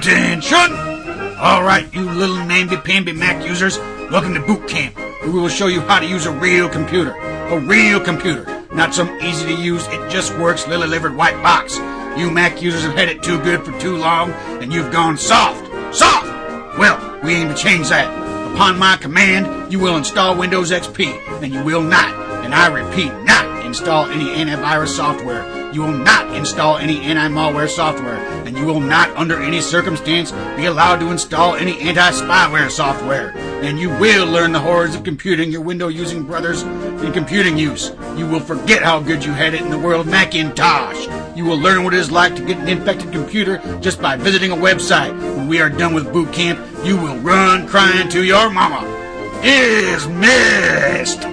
Attention! Alright, you little namby-pamby Mac users, welcome to Boot Camp, where we will show you how to use a real computer. A real computer. Not some easy-to-use, it-just-works, lily-livered white box. You Mac users have had it too good for too long, and you've gone soft. Soft! Well, we aim to change that. Upon my command, you will install Windows XP, and you will not, and I repeat, not install any antivirus software. You will not install any anti-malware software, and you will not, under any circumstance, be allowed to install any anti-spyware software. And you will learn the horrors of computing your Windows-using brothers in computing use. You will forget how good you had it in the world of Macintosh. You will learn what it is like to get an infected computer just by visiting a website. When we are done with boot camp, you will run crying to your mama. Dismissed!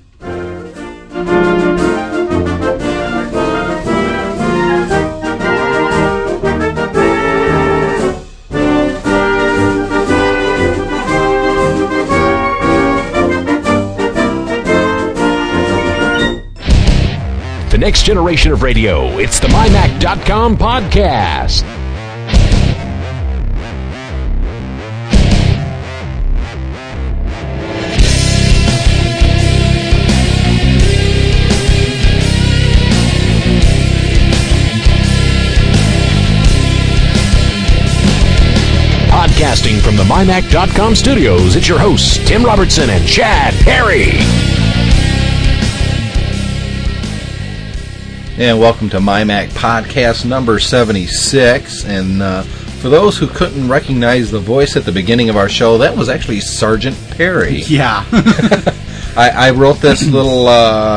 The next generation of radio. It's the MyMac.com podcast. Podcasting from the MyMac.com studios, it's your hosts, Tim Robertson and Chad Perry. And welcome to My Mac Podcast number 76. And for those who couldn't recognize the voice at the beginning of our show, that was actually Sergeant Perry. Yeah. I wrote this little,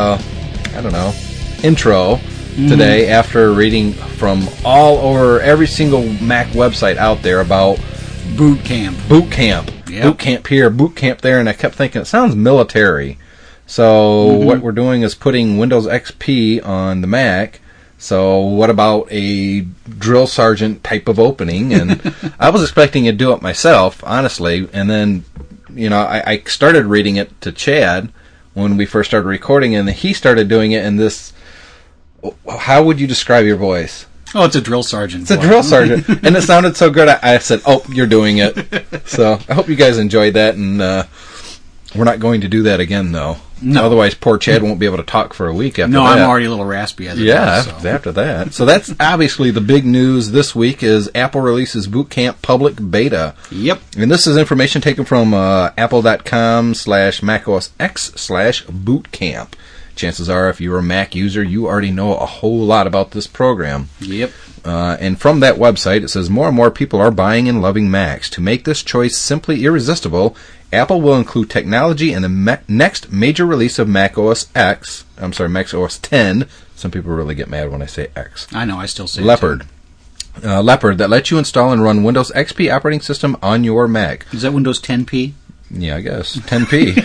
intro today after reading from all over every single Mac website out there about Boot Camp. Boot Camp. Yep. Boot Camp here, Boot Camp there, and I kept thinking, it sounds military. So what we're doing is putting Windows XP on the Mac. So what about a drill sergeant type of opening? And I was expecting to do it myself, honestly. And then, I started reading it to Chad when we first started recording, and he started doing it in this. How would you describe your voice? Oh, it's a drill sergeant. It's a drill sergeant. And it sounded so good, I said, oh, you're doing it. So I hope you guys enjoyed that, and we're not going to do that again, though. No. Otherwise, poor Chad won't be able to talk for a week after that. No, I'm already a little raspy as it is, after that. So that's obviously the big news this week is Apple releases Boot Camp Public Beta. Yep. And this is information taken from apple.com/macOSX/bootcamp. Chances are, if you're a Mac user, you already know a whole lot about this program. Yep. And from that website, it says more and more people are buying and loving Macs. To make this choice simply irresistible, Apple will include technology in the next major release of Mac OS 10. Some people really get mad when I say X. I know, I still say Leopard. Leopard that lets you install and run Windows XP operating system on your Mac. Is that Windows 10p? Yeah, I guess. 10p.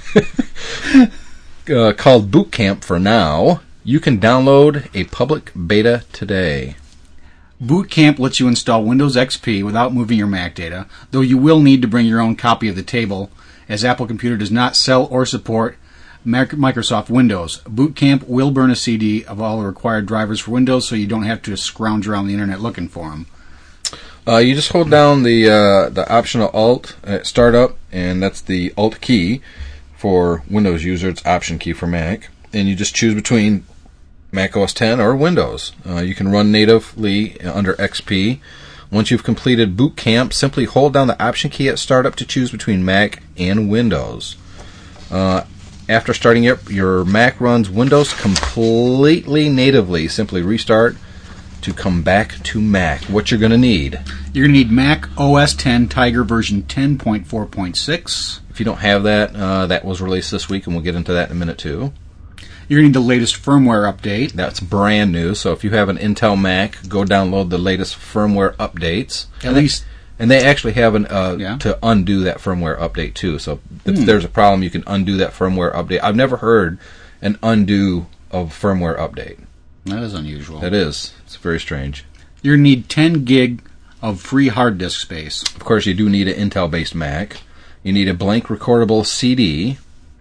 Called Boot Camp for now. You can download a public beta today. Boot Camp lets you install Windows XP without moving your Mac data, though you will need to bring your own copy of the table, as Apple Computer does not sell or support Microsoft Windows. Boot Camp will burn a CD of all the required drivers for Windows, so you don't have to scrounge around the internet looking for them. You just hold down the optional Alt at startup, and that's the Alt key for Windows user. It's Option key for Mac, and you just choose between Mac OS 10 or Windows. You can run natively under XP. Once you've completed Boot Camp, simply hold down the Option key at startup to choose between Mac and Windows. After starting up, your Mac runs Windows completely natively. Simply restart to come back to Mac. What you're going to need? You're going to need Mac OS 10 Tiger version 10.4.6. If you don't have that, that was released this week, and we'll get into that in a minute too. You're going to need the latest firmware update. That's brand new, so if you have an Intel Mac, go download the latest firmware updates. And they actually have to undo that firmware update too. So if there's a problem, you can undo that firmware update. I've never heard an undo of firmware update. That is unusual. That is. It's very strange. You're going to need 10 gig of free hard disk space. Of course, you do need an Intel-based Mac. You need a blank recordable CD.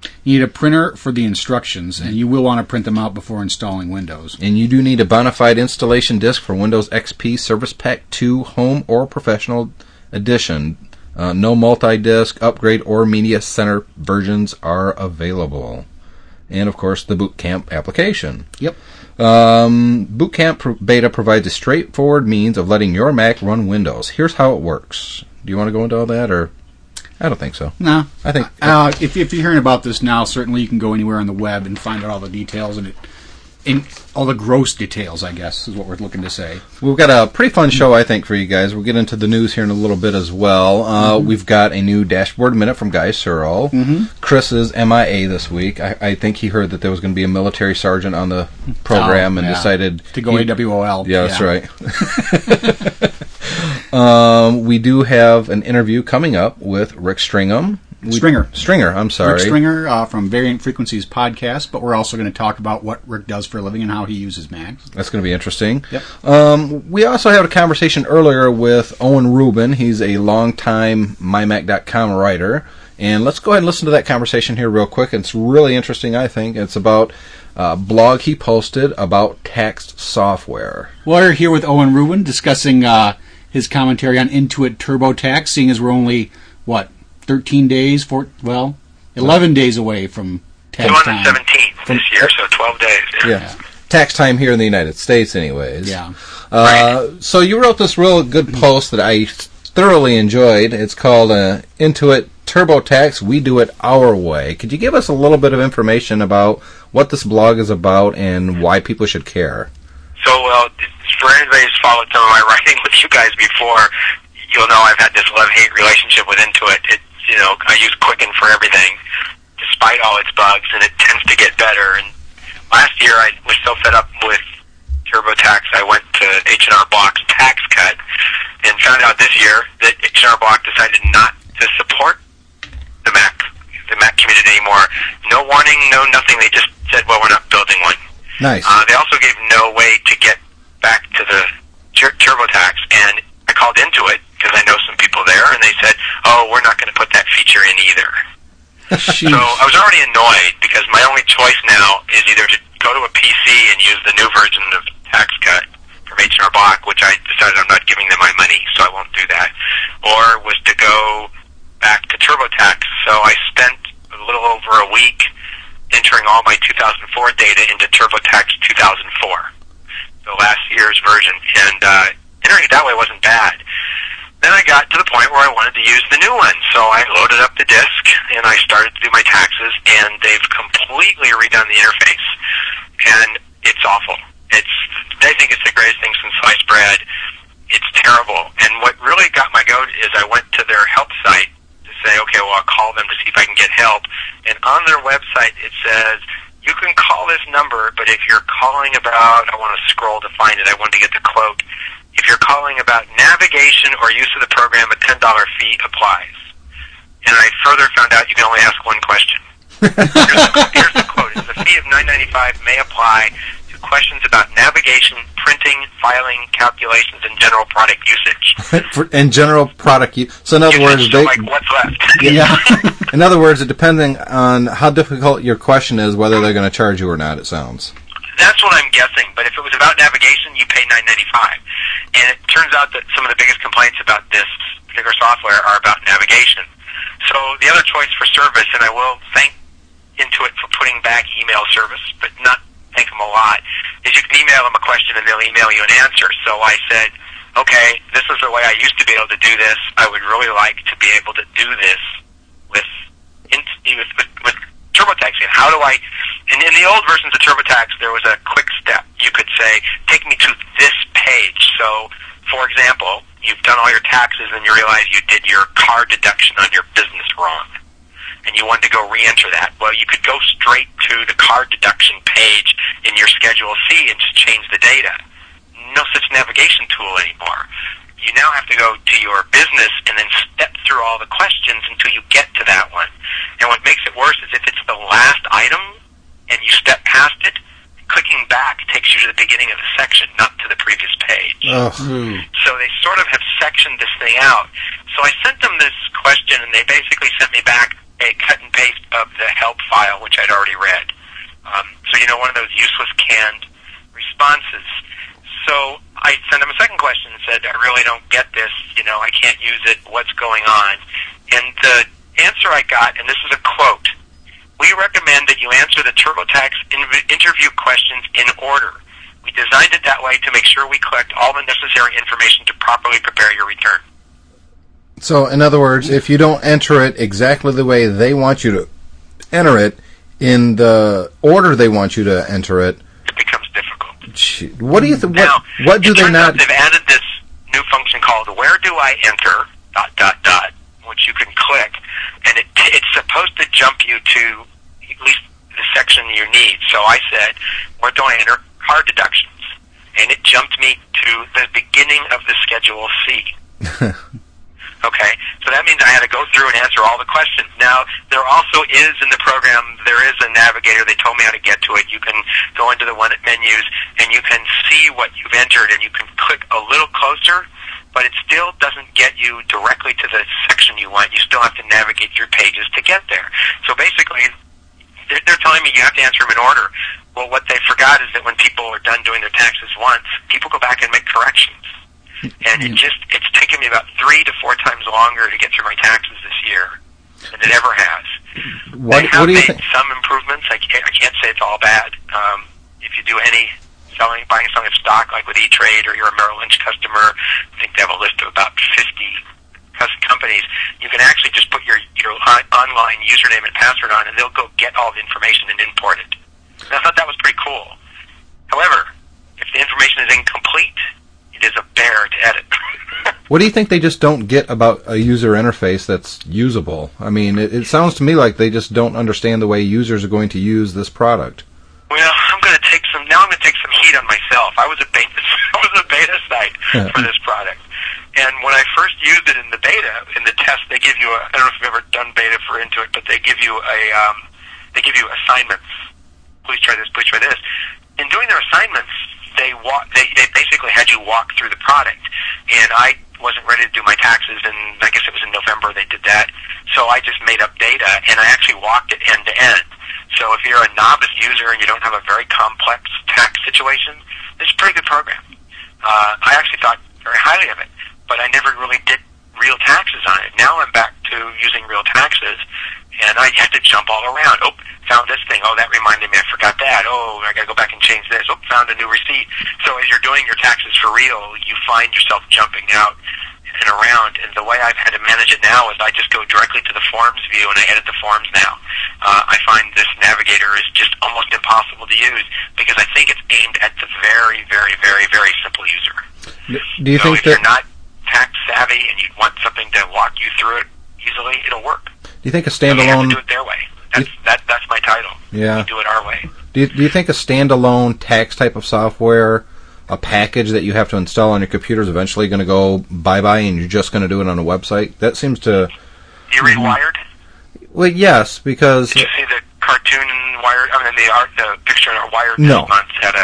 You need a printer for the instructions, and you will want to print them out before installing Windows. And you do need a bona fide installation disk for Windows XP Service Pack 2 Home or Professional Edition. No multi-disc, upgrade, or media center versions are available. And, of course, the Boot Camp application. Yep. Boot Camp Beta provides a straightforward means of letting your Mac run Windows. Here's how it works. Do you want to go into all that, or... I don't think so. No. I think... if you're hearing about this now, certainly you can go anywhere on the web and find out all the details and all the gross details, I guess, is what we're looking to say. We've got a pretty fun show, I think, for you guys. We'll get into the news here in a little bit as well. We've got a new Dashboard Minute from Guy Searle. Chris is MIA this week. I think he heard that there was going to be a military sergeant on the program and decided... to go AWOL. Yeah, that's right. We do have an interview coming up with Rick Stringer, I'm sorry. Rick Stringer from Variant Frequencies podcast, but we're also going to talk about what Rick does for a living and how he uses Macs. That's going to be interesting. Yep. We also had a conversation earlier with Owen Rubin. He's a longtime MyMac.com writer. And let's go ahead and listen to that conversation here real quick. It's really interesting, I think. It's about a blog he posted about taxed software. We're here with Owen Rubin discussing his commentary on Intuit TurboTax, seeing as we're only, 13 days, 11 days away from tax time. 17th this year, so 12 days. Yeah. Tax time here in the United States, anyways. Yeah. So you wrote this real good post that I thoroughly enjoyed. It's called Intuit TurboTax, We Do It Our Way. Could you give us a little bit of information about what this blog is about and why people should care? So, for anybody who's followed some of my writing with you guys before, you'll know I've had this love-hate relationship with Intuit. I use Quicken for everything, despite all its bugs, and it tends to get better. And last year, I was so fed up with TurboTax, I went to H&R Block's tax cut, and found out this year that H&R Block decided not to support the Mac community anymore. No warning, no nothing. They just said, well, we're not building one. Nice. They also gave no way to get back to the TurboTax, and I called Intuit because I know some people there, and they said, oh, we're not going to put that feature in either. So I was already annoyed because my only choice now is either to go to a PC and use the new version of Tax Cut from H&R Block, which I decided I'm not giving them my money, so I won't do that, or was to go back to TurboTax. So I spent a little over a week entering all my 2004 data into TurboTax 2004, the last year's version, and entering it that way wasn't bad. Then I got to the point where I wanted to use the new one, so I loaded up the disk, and I started to do my taxes, and they've completely redone the interface, and it's awful. I think it's the greatest thing since sliced bread. It's terrible, and what really got my goat is I went to their help site to say, okay, well, I'll call them to see if I can get help, and on their website it says, you can call this number, but if you're calling about, I want to scroll to find it, I wanted to get the quote, if you're calling about navigation or use of the program, a $10 fee applies. And I further found out you can only ask one question. Here's the quote. The fee of $9.95 may apply to questions about navigation, printing, filing, calculations, and general product usage. And general product use. So in other words, like what's left. Yeah. In other words, depending on how difficult your question is, whether they're going to charge you or not, it sounds. That's what I'm guessing. But if it was about navigation, you pay $9.95. And it turns out that some of the biggest complaints about this particular software are about navigation. So the other choice for service, and I will thank Intuit for putting back email service, but not thank them a lot, is you can email them a question and they'll email you an answer. So I said, okay, this is the way I used to be able to do this. I would really like to be able to do this with TurboTax. And how do I... And in the old versions of TurboTax, there was a quick step. You could say, take me to this page. So, for example, you've done all your taxes and you realize you did your car deduction on your business wrong, and you wanted to go re-enter that. Well, you could go straight to the car deduction page in your Schedule C and just change the data. No such navigation tool anymore. You now have to go to your business and then step through all the questions until you get to that one. And what makes it worse is if it's the last item and you step past it, clicking back takes you to the beginning of the section, not to the previous page. So they sort of have sectioned this thing out. So I sent them this question, and they basically sent me back a cut and paste of the help file, which I'd already read. So, one of those useless canned responses. So I sent him a second question and said, I really don't get this. I can't use it. What's going on? And the answer I got, and this is a quote, "We recommend that you answer the TurboTax interview questions in order. We designed it that way to make sure we collect all the necessary information to properly prepare your return." So, in other words, if you don't enter it exactly the way they want you to enter it, in the order they want you to enter it, it becomes difficult. What do you think? What do they not? They've added this new function called "Where do I enter?" ... which you can click, and it's supposed to jump you to at least the section you need. So I said, "Where do I enter car deductions?" And it jumped me to the beginning of the Schedule C. Okay, so that means I had to go through and answer all the questions. Now, there also is in the program, there is a navigator. They told me how to get to it. You can go into the one at menus, and you can see what you've entered, and you can click a little closer, but it still doesn't get you directly to the section you want. You still have to navigate your pages to get there. So basically, they're telling me you have to answer them in order. Well, what they forgot is that when people are done doing their taxes once, people go back and make corrections. And it's taken me about 3 to 4 times longer to get through my taxes this year than it ever has. What do you think? Some improvements. I can't say it's all bad. If you do any buying and selling of stock, like with E-Trade, or you're a Merrill Lynch customer, I think they have a list of about 50 companies. You can actually just put your online username and password on, and they'll go get all the information and import it. And I thought that was pretty cool. However, if the information is incomplete, it is a bear to edit. What do you think they just don't get about a user interface that's usable? I mean, it sounds to me like they just don't understand the way users are going to use this product. Well, I'm going to take some heat on myself. I was a beta site for this product. And when I first used it in the beta, in the test, they give you I don't know if you've ever done beta for Intuit, but they give you assignments. Please try this, please try this. In doing their assignments, they basically had you walk through the product, and I wasn't ready to do my taxes, and I guess it was in November they did that, so I just made up data, and I actually walked it end to end. So if you're a novice user and you don't have a very complex tax situation, it's a pretty good program. I actually thought very highly of it, but I never really did real taxes on it. Now I'm back to using real taxes, and I had to jump all around. Oh, found this thing. Oh, that reminded me, I forgot that. Oh, I got to go back and change this. Oh, found a new receipt. So as you're doing your taxes for real, you find yourself jumping out and around. And the way I've had to manage it now is I just go directly to the forms view, and I edit the forms now. I find this navigator is just almost impossible to use because I think it's aimed at the very, very, very, very simple user. Do you think if you're not tax savvy and you want something to walk you through it easily, it'll work. Do you think a So they standalone... have to do it their way. That's my title. Yeah. We do it our way. Do you think a standalone tax type of software, a package that you have to install on your computer, is eventually going to go bye-bye and you're just going to do it on a website? That seems to... You read Wired? Well, yes, because... Did you see the cartoon in Wired? I mean, the picture in our Wired No. this month had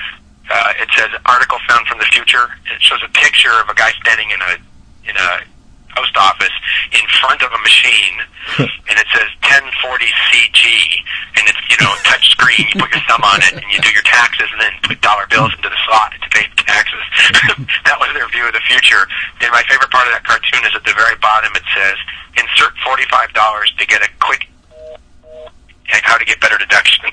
it says article found from the future. It shows a picture of a guy standing in a post office in front of a machine, and it says 1040 CG, and it's touch screen. You put your thumb on it, and you do your taxes, and then put dollar bills into the slot to pay the taxes. That was their view of the future. And my favorite part of that cartoon is at the very bottom. It says insert $45 to get a quick how to get better deductions.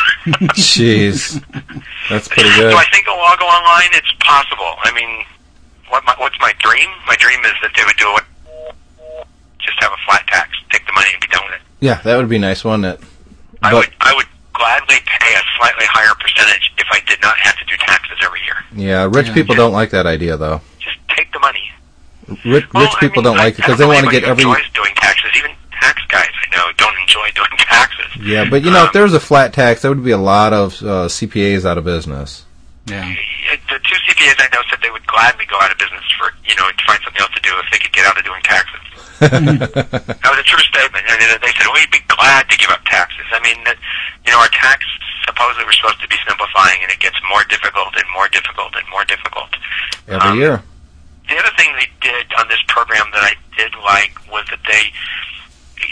Jeez, that's pretty good. So I think I'll go online. It's possible. I mean, what's my dream? My dream is that they would do it. Just have a flat tax, take the money, and be done with it. Yeah, that would be nice, wouldn't it? I would gladly pay a slightly higher percentage if I did not have to do taxes every year. Yeah, rich people don't like that idea, though. Just take the money. Rich people don't like it because they want to get every... enjoys doing taxes. Even tax guys I know don't enjoy doing taxes. Yeah, but if there was a flat tax, there would be a lot of CPAs out of business. Yeah. The 2 CPAs I know said they would gladly go out of business for to find something else to do if they could get out of doing taxes. That was a true statement. I mean, they said, we'd be glad to give up taxes. I mean, our tax, supposedly we're supposed to be simplifying, and it gets more difficult and more difficult and more difficult. Every year. The other thing they did on this program that I did like was that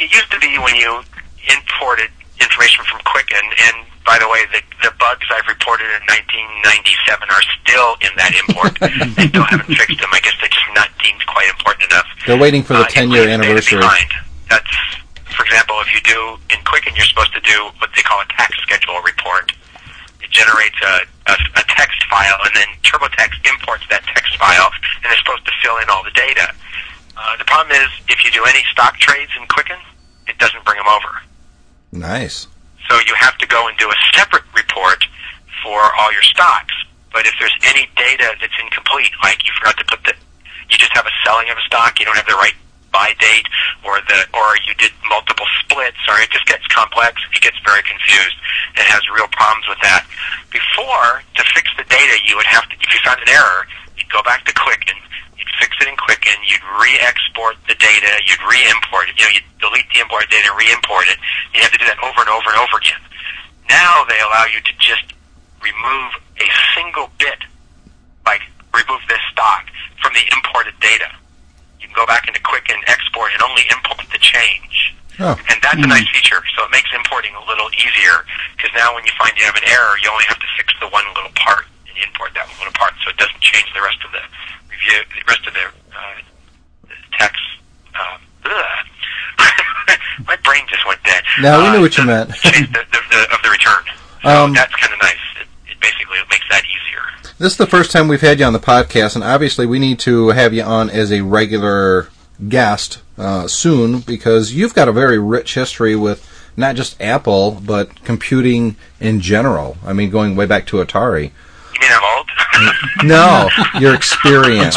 it used to be when you imported information from Quicken, and by the way, the bugs I've reported in 1997 are still in that import. They still haven't fixed them. I guess they're just not deemed quite important enough. They're waiting for the 10-year anniversary. That's, for example, if you do, in Quicken, you're supposed to do what they call a tax schedule report. It generates a text file, and then TurboTax imports that text file, and they're supposed to fill in all the data. The problem is, if you do any stock trades in Quicken, it doesn't bring them over. Nice. So you have to go and do a separate report for all your stocks. But if there's any data that's incomplete, like you forgot to put you just have a selling of a stock, you don't have the right buy date, or you did multiple splits, or it just gets complex, it gets very confused, and has real problems with that. Before, to fix the data, you would have to, if you found an error, you'd go back to Quicken, you'd fix it in Quicken, you'd re-export the data, you'd re-import it, you'd delete the imported data, re-import it. You have to do that over and over and over again. Now they allow you to just remove a single bit, like remove this stock from the imported data. You can go back into Quicken, export, and only import the change. Oh. And that's a nice feature, so it makes importing a little easier, because now when you find you have an error, you only have to fix the one little part and import that one little part, so it doesn't change the rest of the review, the rest of the text. My brain just went dead. No, we knew what you meant. Change of the return. So that's kind of nice. It basically makes that easier. This is the first time we've had you on the podcast, and obviously we need to have you on as a regular guest soon, because you've got a very rich history with not just Apple, but computing in general. I mean, going way back to Atari. You mean I'm old? No, your experience.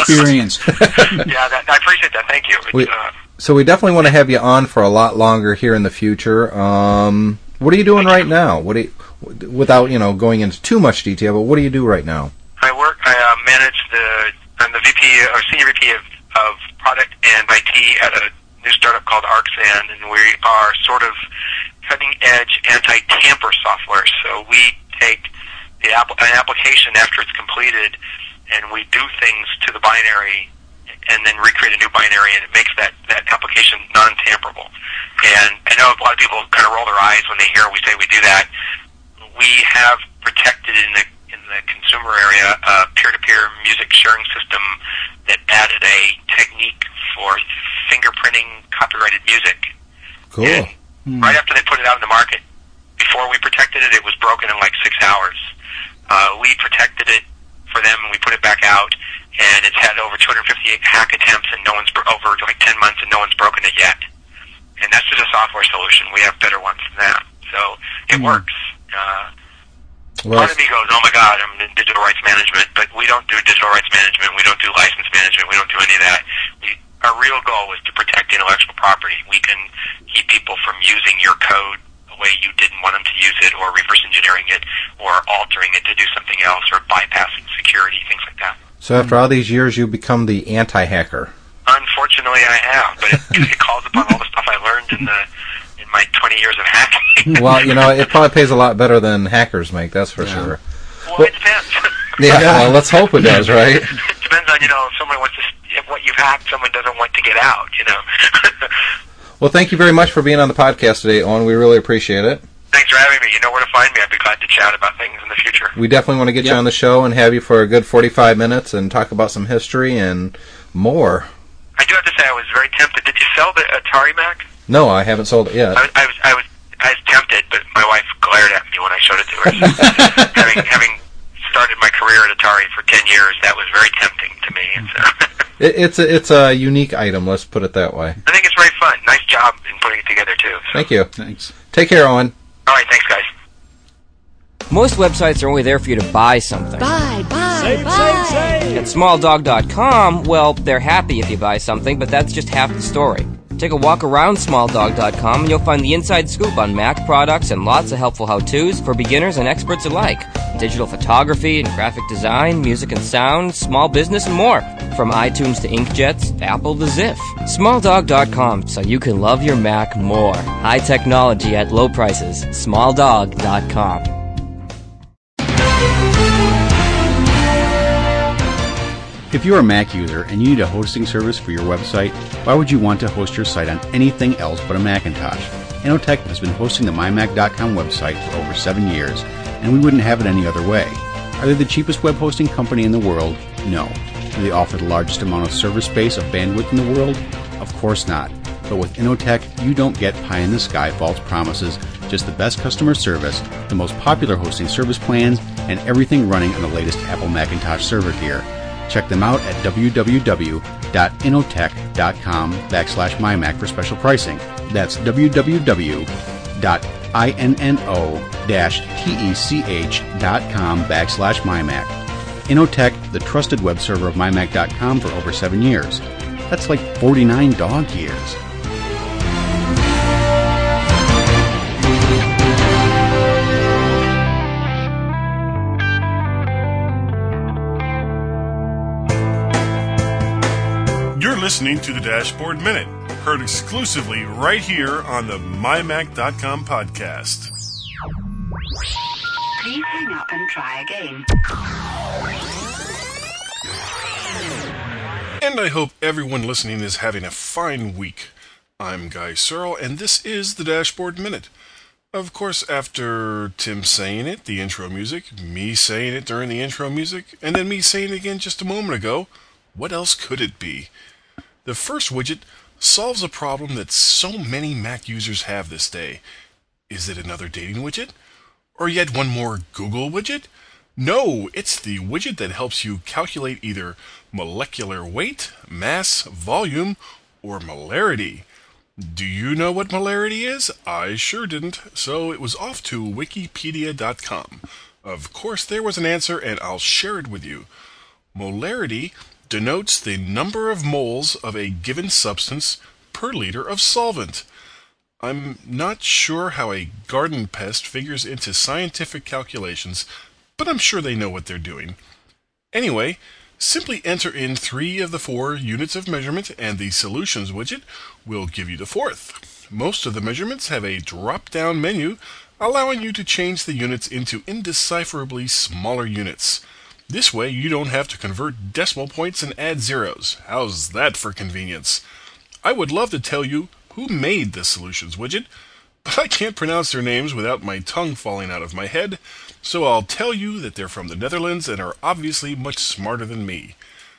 Yeah, I appreciate that. Thank you. So we definitely want to have you on for a lot longer here in the future. What are you doing right now? Without going into too much detail, but what do you do right now? I manage I'm the VP or Senior VP of Product and IT at a new startup called Arxan, and we are sort of cutting-edge anti-tamper software. So we take an application after it's completed, and we do things to the binary and then recreate a new binary, and it makes that application non-tamperable. And I know a lot of people kind of roll their eyes when they hear we say we do that. We have protected in the consumer area a peer-to-peer music sharing system that added a technique for fingerprinting copyrighted music. Cool. And right after they put it out in the market, before we protected it, it was broken in like 6 hours. We protected it for them, and we put it back out, and it's had over 258 hack attempts, and over like 10 months, and no one's broken it yet. And that's just a software solution. We have better ones than that. So it works. Part of me goes, oh my God, I'm in digital rights management, but we don't do digital rights management. We don't do license management. We don't do any of that. Our real goal is to protect intellectual property. We can keep people from using your code the way you didn't want them to use it, or reverse engineering it, or altering it to do something else, or bypassing security, things like that. So after all these years, you become the anti-hacker. Unfortunately, I have, but it calls upon all the stuff I learned in my 20 years of hacking. Well, it probably pays a lot better than hackers make, that's for sure. Well, it depends. Yeah, well, let's hope it does, right? It depends on, if someone wants to, if what you've hacked, someone doesn't want to get out, Well, thank you very much for being on the podcast today, Owen. We really appreciate it. Thanks for having me. You know where to find me. I'd be glad to chat about things in the future. We definitely want to get you on the show and have you for a good 45 minutes and talk about some history and more. I do have to say I was very tempted. Did you sell the Atari Mac? No, I haven't sold it yet. I was tempted, but my wife glared at me when I showed it to her. having started my career at Atari for 10 years, that was very tempting to me. And so it's a unique item, let's put it that way. I think it's very fun. Nice job in putting it together, too. So. Thank you. Thanks. Take care, Owen. All right, thanks, guys. Most websites are only there for you to buy something. Buy. At SmallDog.com, well, they're happy if you buy something, but that's just half the story. Take a walk around SmallDog.com and you'll find the inside scoop on Mac products and lots of helpful how-tos for beginners and experts alike. Digital photography and graphic design, music and sound, small business and more. From iTunes to inkjets, Apple to Ziff. SmallDog.com, so you can love your Mac more. High technology at low prices. SmallDog.com. If you're a Mac user and you need a hosting service for your website, why would you want to host your site on anything else but a Macintosh? Inotech has been hosting the MyMac.com website for over 7 years, and we wouldn't have it any other way. Are they the cheapest web hosting company in the world? No. Do they offer the largest amount of server space of bandwidth in the world? Of course not. But with Inotech, you don't get pie-in-the-sky false promises, just the best customer service, the most popular hosting service plans, and everything running on the latest Apple Macintosh server gear. Check them out at www.inotech.com/mymac for special pricing. That's www.inno-tech.com/mymac. Inotech, the trusted web server of mymac.com for over 7 years. That's like 49 dog years. You're listening to the Dashboard Minute, heard exclusively right here on the MyMac.com podcast. Please hang up and try again. And I hope everyone listening is having a fine week. I'm Guy Searle, and this is the Dashboard Minute. Of course, after Tim saying it, the intro music, me saying it during the intro music, and then me saying it again just a moment ago, what else could it be? The first widget solves a problem that so many Mac users have this day. Is it another dating widget? Or yet one more Google widget? No, it's the widget that helps you calculate either molecular weight, mass, volume, or molarity. Do you know what molarity is? I sure didn't, so it was off to wikipedia.com. Of course there was an answer, and I'll share it with you. Molarity denotes the number of moles of a given substance per liter of solvent. I'm not sure how a garden pest figures into scientific calculations, but I'm sure they know what they're doing. Anyway, simply enter in 3 of the 4 units of measurement, and the Solutions widget will give you the 4th. Most of the measurements have a drop-down menu, allowing you to change the units into indecipherably smaller units. This way, you don't have to convert decimal points and add zeros. How's that for convenience? I would love to tell you who made the Solutions widget, but I can't pronounce their names without my tongue falling out of my head, so I'll tell you that they're from the Netherlands and are obviously much smarter than me.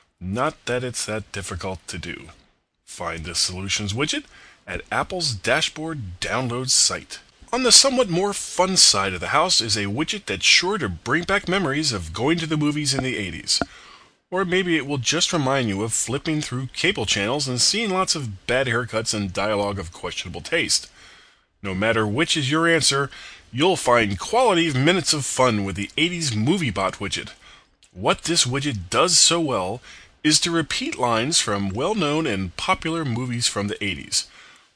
Not that it's that difficult to do. Find the Solutions widget at Apple's Dashboard Download site. On the somewhat more fun side of the house is a widget that's sure to bring back memories of going to the movies in the 80s. Or maybe it will just remind you of flipping through cable channels and seeing lots of bad haircuts and dialogue of questionable taste. No matter which is your answer, you'll find quality minutes of fun with the 80s MovieBot widget. What this widget does so well is to repeat lines from well-known and popular movies from the 80s.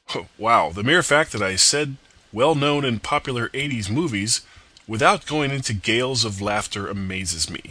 Wow, the mere fact that I said well-known and popular 80s movies without going into gales of laughter amazes me.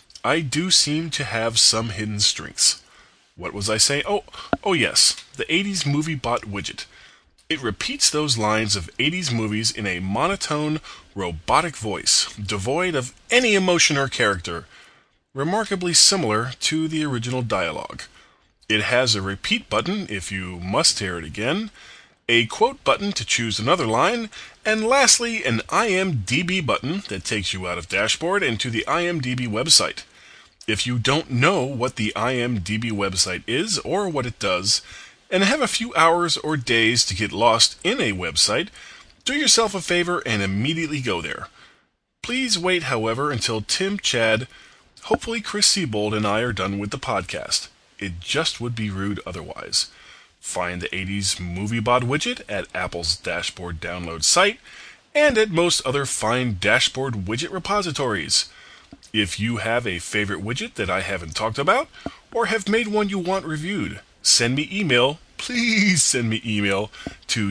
I do seem to have some hidden strengths. What was I saying? Oh yes, the 80s MovieBot widget. It repeats those lines of 80s movies in a monotone, robotic voice, devoid of any emotion or character, remarkably similar to the original dialogue. It has a repeat button if you must hear it again, a quote button to choose another line, and lastly, an IMDb button that takes you out of Dashboard and to the IMDb website. If you don't know what the IMDb website is or what it does, and have a few hours or days to get lost in a website, do yourself a favor and immediately go there. Please wait, however, until Tim, Chad, hopefully Chris Siebold, and I are done with the podcast. It just would be rude otherwise. Find the 80s MovieBot widget at Apple's Dashboard Download site and at most other fine dashboard widget repositories. If you have a favorite widget that I haven't talked about, or have made one you want reviewed, send me email, please send me email, to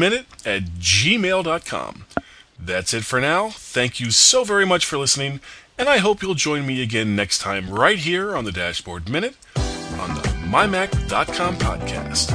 dbminute@gmail.com. That's it for now. Thank you so very much for listening, and I hope you'll join me again next time right here on the Dashboard Minute on the MyMac.com podcast.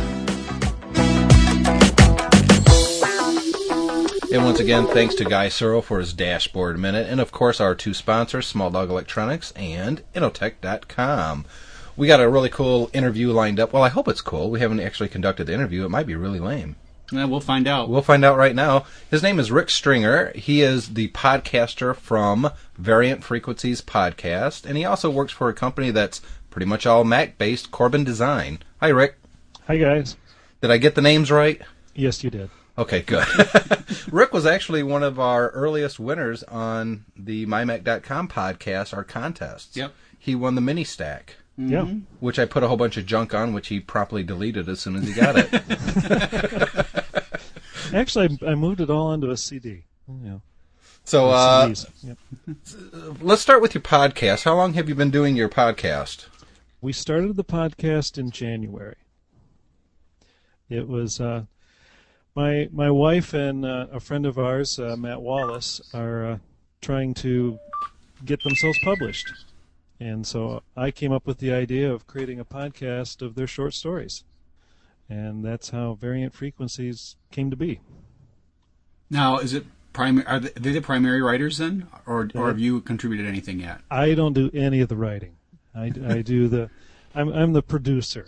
And once again, thanks to Guy Searle for his Dashboard Minute, and of course our 2 sponsors, Small Dog Electronics and Inotech.com. We got a really cool interview lined up. Well, I hope it's cool. We haven't actually conducted the interview. It might be really lame. Yeah, we'll find out. We'll find out right now. His name is Rick Stringer. He is the podcaster from Variant Frequencies Podcast, and he also works for a company that's pretty much all Mac-based, Corbin Design. Hi, Rick. Hi, guys. Did I get the names right? Yes, you did. Okay, good. Rick was actually one of our earliest winners on the MyMac.com podcast, our contests. Yep. He won the mini stack. Yeah. Which I put a whole bunch of junk on, which he promptly deleted as soon as he got it. Actually, I moved it all onto a CD. Yeah. So, Yep. let's start with your podcast. How long have you been doing your podcast? We started the podcast in January. It was my wife and a friend of ours, Matt Wallace, are trying to get themselves published. And so I came up with the idea of creating a podcast of their short stories. And that's how Variant Frequencies came to be. Now, is it are they the primary writers then, or have you contributed anything yet? I don't do any of the writing. I do the. I'm the producer.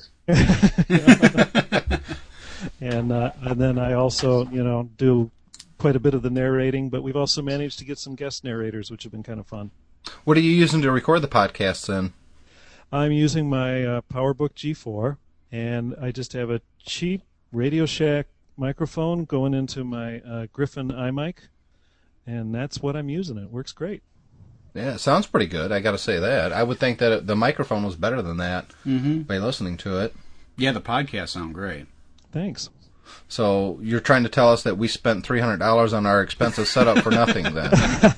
And then I also do quite a bit of the narrating. But we've also managed to get some guest narrators, which have been kind of fun. What are you using to record the podcasts then? I'm using my PowerBook G4, and I just have a cheap Radio Shack microphone going into my Griffin iMic, and that's what I'm using. It works great. Yeah, it sounds pretty good. I got to say that. I would think that the microphone was better than that by listening to it. Yeah, the podcasts sound great. Thanks. So you're trying to tell us that we spent $300 on our expensive setup for nothing then?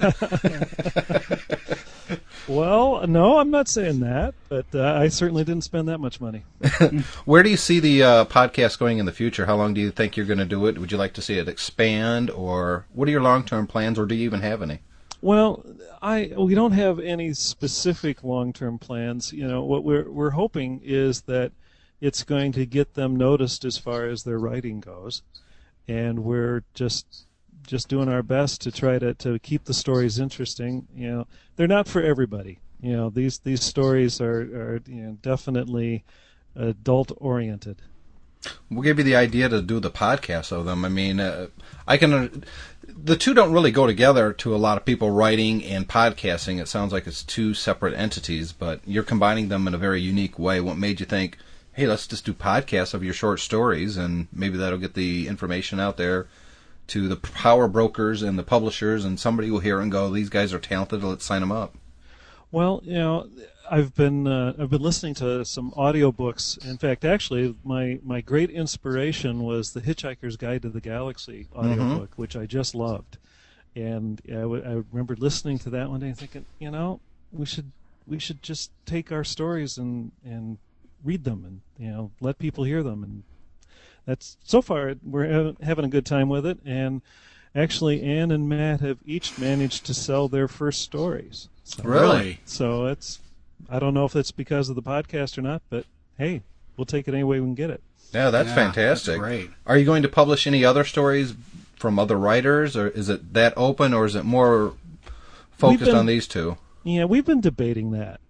Well, no, I'm not saying that, but I certainly didn't spend that much money. Where do you see the podcast going in the future? How long do you think you're going to do it? Would you like to see it expand, or what are your long-term plans, or do you even have any? Well, we don't have any specific long-term plans. What we're hoping is that it's going to get them noticed as far as their writing goes, and we're just doing our best to try to keep the stories interesting. They're not for everybody. These stories are definitely adult oriented. We'll give you the idea to do the podcast of them. I mean, the two don't really go together to a lot of people, writing and podcasting. It sounds like it's two separate entities, but you're combining them in a very unique way. What made you think, hey, let's just do podcasts of your short stories, and maybe that'll get the information out there to the power brokers and the publishers, and somebody will hear and go, these guys are talented, let's sign them up. Well, I've been listening to some audiobooks. In fact, actually, my great inspiration was the Hitchhiker's Guide to the Galaxy audiobook, which I just loved. And I remember listening to that one day and thinking, we should just take our stories and read them and let people hear them. And that's, so far we're having a good time with it. And actually, Ann and Matt have each managed to sell their first stories. So, really? So I don't know if it's because of the podcast or not, but hey, we'll take it any way we can get it. Yeah, that's fantastic. That's great. Are you going to publish any other stories from other writers, or is it that open, or is it more focused on these two? Yeah, we've been debating that.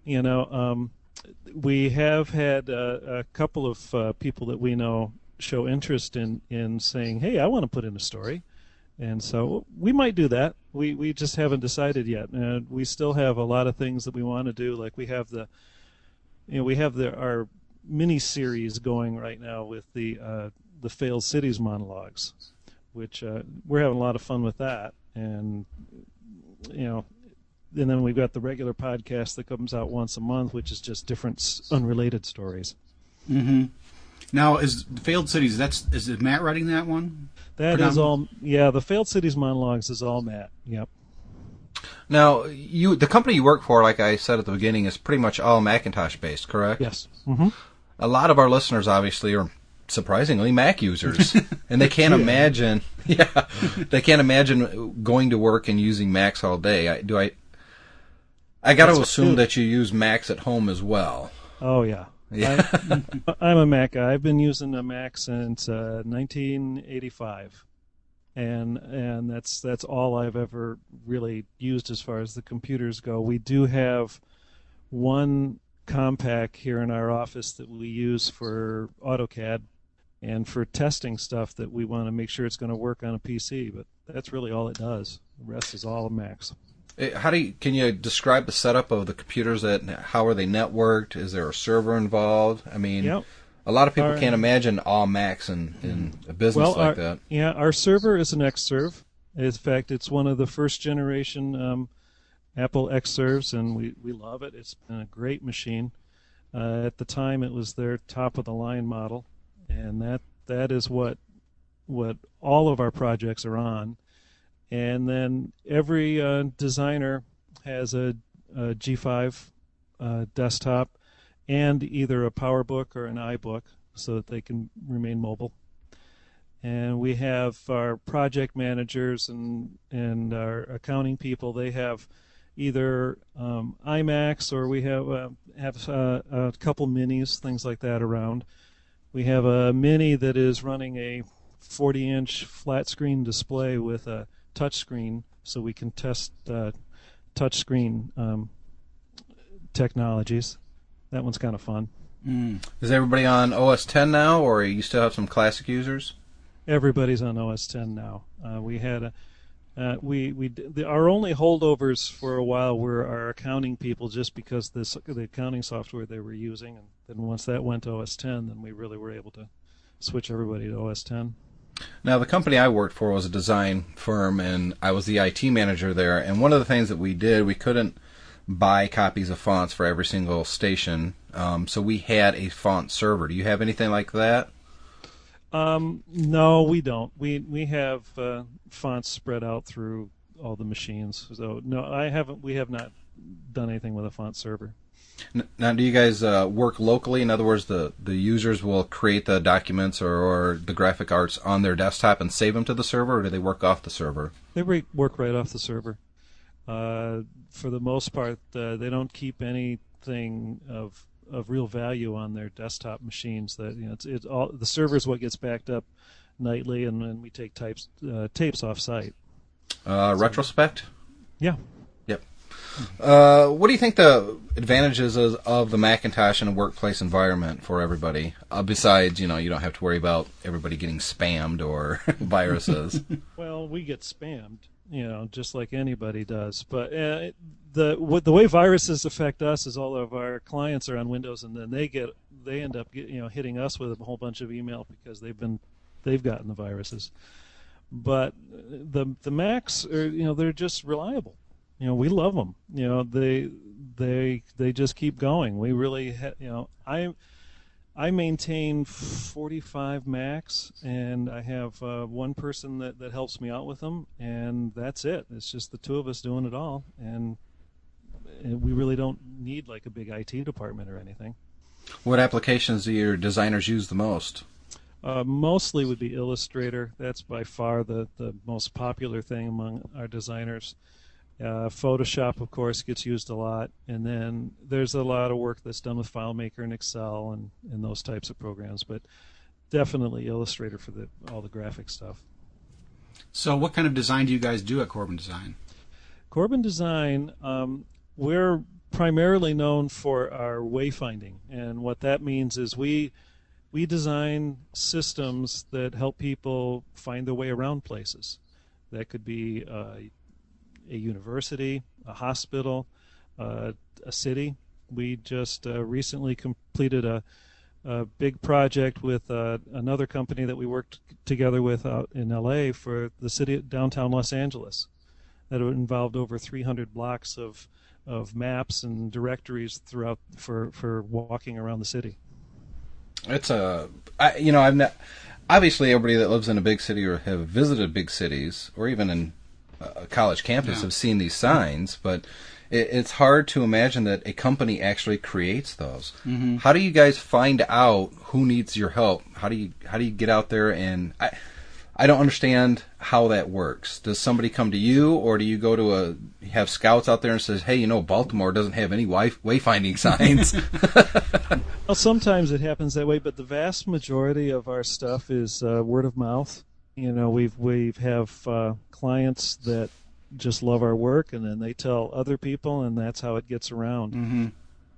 We have had a couple of people that we know show interest in saying, hey, I want to put in a story. And so we might do that. We just haven't decided yet. We still have a lot of things that we want to do. Like we have our mini series going right now with the Failed Cities monologues, which we're having a lot of fun with that. And and then we've got the regular podcast that comes out once a month, which is just different unrelated stories. Mm-hmm. Now, is Failed Cities, is it Matt writing that one? That is all, yeah, the Failed Cities monologues is all Matt, yep. Now, the company you work for, like I said at the beginning, is pretty much all Macintosh-based, correct? Yes. Mm-hmm. A lot of our listeners, obviously, are surprisingly Mac users, and they can't imagine, they can't imagine going to work and using Macs all day. I got to assume that you use Macs at home as well. Oh, yeah. Yeah. I'm a Mac guy. I've been using a Mac since 1985, and that's all I've ever really used as far as the computers go. We do have one Compaq here in our office that we use for AutoCAD and for testing stuff that we want to make sure it's going to work on a PC. But that's really all it does. The rest is all Macs. Can you describe the setup of the computers? How are they networked? Is there a server involved? I mean, yep. A lot of people can't imagine all Macs in a business like that. Yeah, our server is an Xserve. In fact, it's one of the first generation Apple Xserves, and we love it. It's been a great machine. At the time, it was their top-of-the-line model, and that is what all of our projects are on. And then every designer has a G5 desktop and either a PowerBook or an iBook so that they can remain mobile. And we have our project managers and our accounting people. They have either iMacs, or we have a couple minis, things like that around. We have a mini that is running a 40-inch flat screen display with a touch screen, so we can test touch screen technologies. That one's kind of fun. Is everybody on OS 10 now, or you still have some classic users? Everybody's on OS 10 now. We had our only holdovers for a while were our accounting people, just because the accounting software they were using, and then once that went to OS 10, then we really were able to switch everybody to OS 10. Now, the company I worked for was a design firm, and I was the IT manager there. And one of the things that we did, we couldn't buy copies of fonts for every single station, so we had a font server. Do you have anything like that? No, we don't. We have fonts spread out through all the machines. So no, we have not done anything with a font server. Now, do you guys work locally? In other words, the users will create the documents or the graphic arts on their desktop and save them to the server, or do they work off the server? They work right off the server. For the most part, they don't keep anything of real value on their desktop machines. That it's all the server is what gets backed up nightly, and then we take tapes off site. Retrospect? Yeah. Yep. What do you think the advantages of the Macintosh in a workplace environment for everybody? Besides, you don't have to worry about everybody getting spammed or viruses. Well, we get spammed, just like anybody does. But the way viruses affect us is all of our clients are on Windows, and then they end up hitting us with a whole bunch of email because they've gotten the viruses. But the Macs are they're just reliable. We love them. They just keep going. We really I maintain 45 Macs, and I have one person that helps me out with them, and that's it. It's just the two of us doing it all, and we really don't need like a big IT department or anything. What applications do your designers use the most? Mostly would be Illustrator. That's by far the most popular thing among our designers. Photoshop, of course, gets used a lot, and then there's a lot of work that's done with FileMaker and Excel and those types of programs, but definitely Illustrator for all the graphic stuff. So what kind of design do you guys do at Corbin Design? Corbin Design, we're primarily known for our wayfinding, and what that means is we design systems that help people find their way around places. That could be a university, a hospital, a city. We just recently completed a big project with another company that we worked together with out in LA for the city of downtown Los Angeles. That involved over 300 blocks of maps and directories throughout for walking around the city. It's I've not, obviously everybody that lives in a big city or have visited big cities or even in a college campus have seen these signs, but it's hard to imagine that a company actually creates those. Mm-hmm. How do you guys find out who needs your help? How do you get out there? And I don't understand how that works. Does somebody come to you, or do you go to have scouts out there and says, hey, Baltimore doesn't have any wayfinding signs? Well, sometimes it happens that way, but the vast majority of our stuff is word of mouth. We have clients that just love our work, and then they tell other people, and that's how it gets around. Mm-hmm.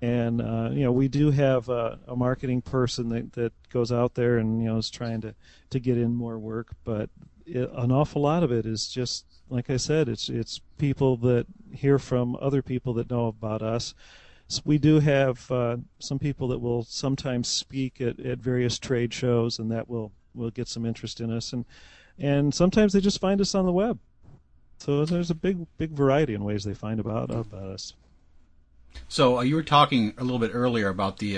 And we do have a marketing person that goes out there and is trying to get in more work, but an awful lot of it is just, like I said, it's people that hear from other people that know about us. So we do have some people that will sometimes speak at various trade shows, and that will get some interest in us, and sometimes they just find us on the web. So there's a big variety in ways they find about us. So you were talking a little bit earlier about the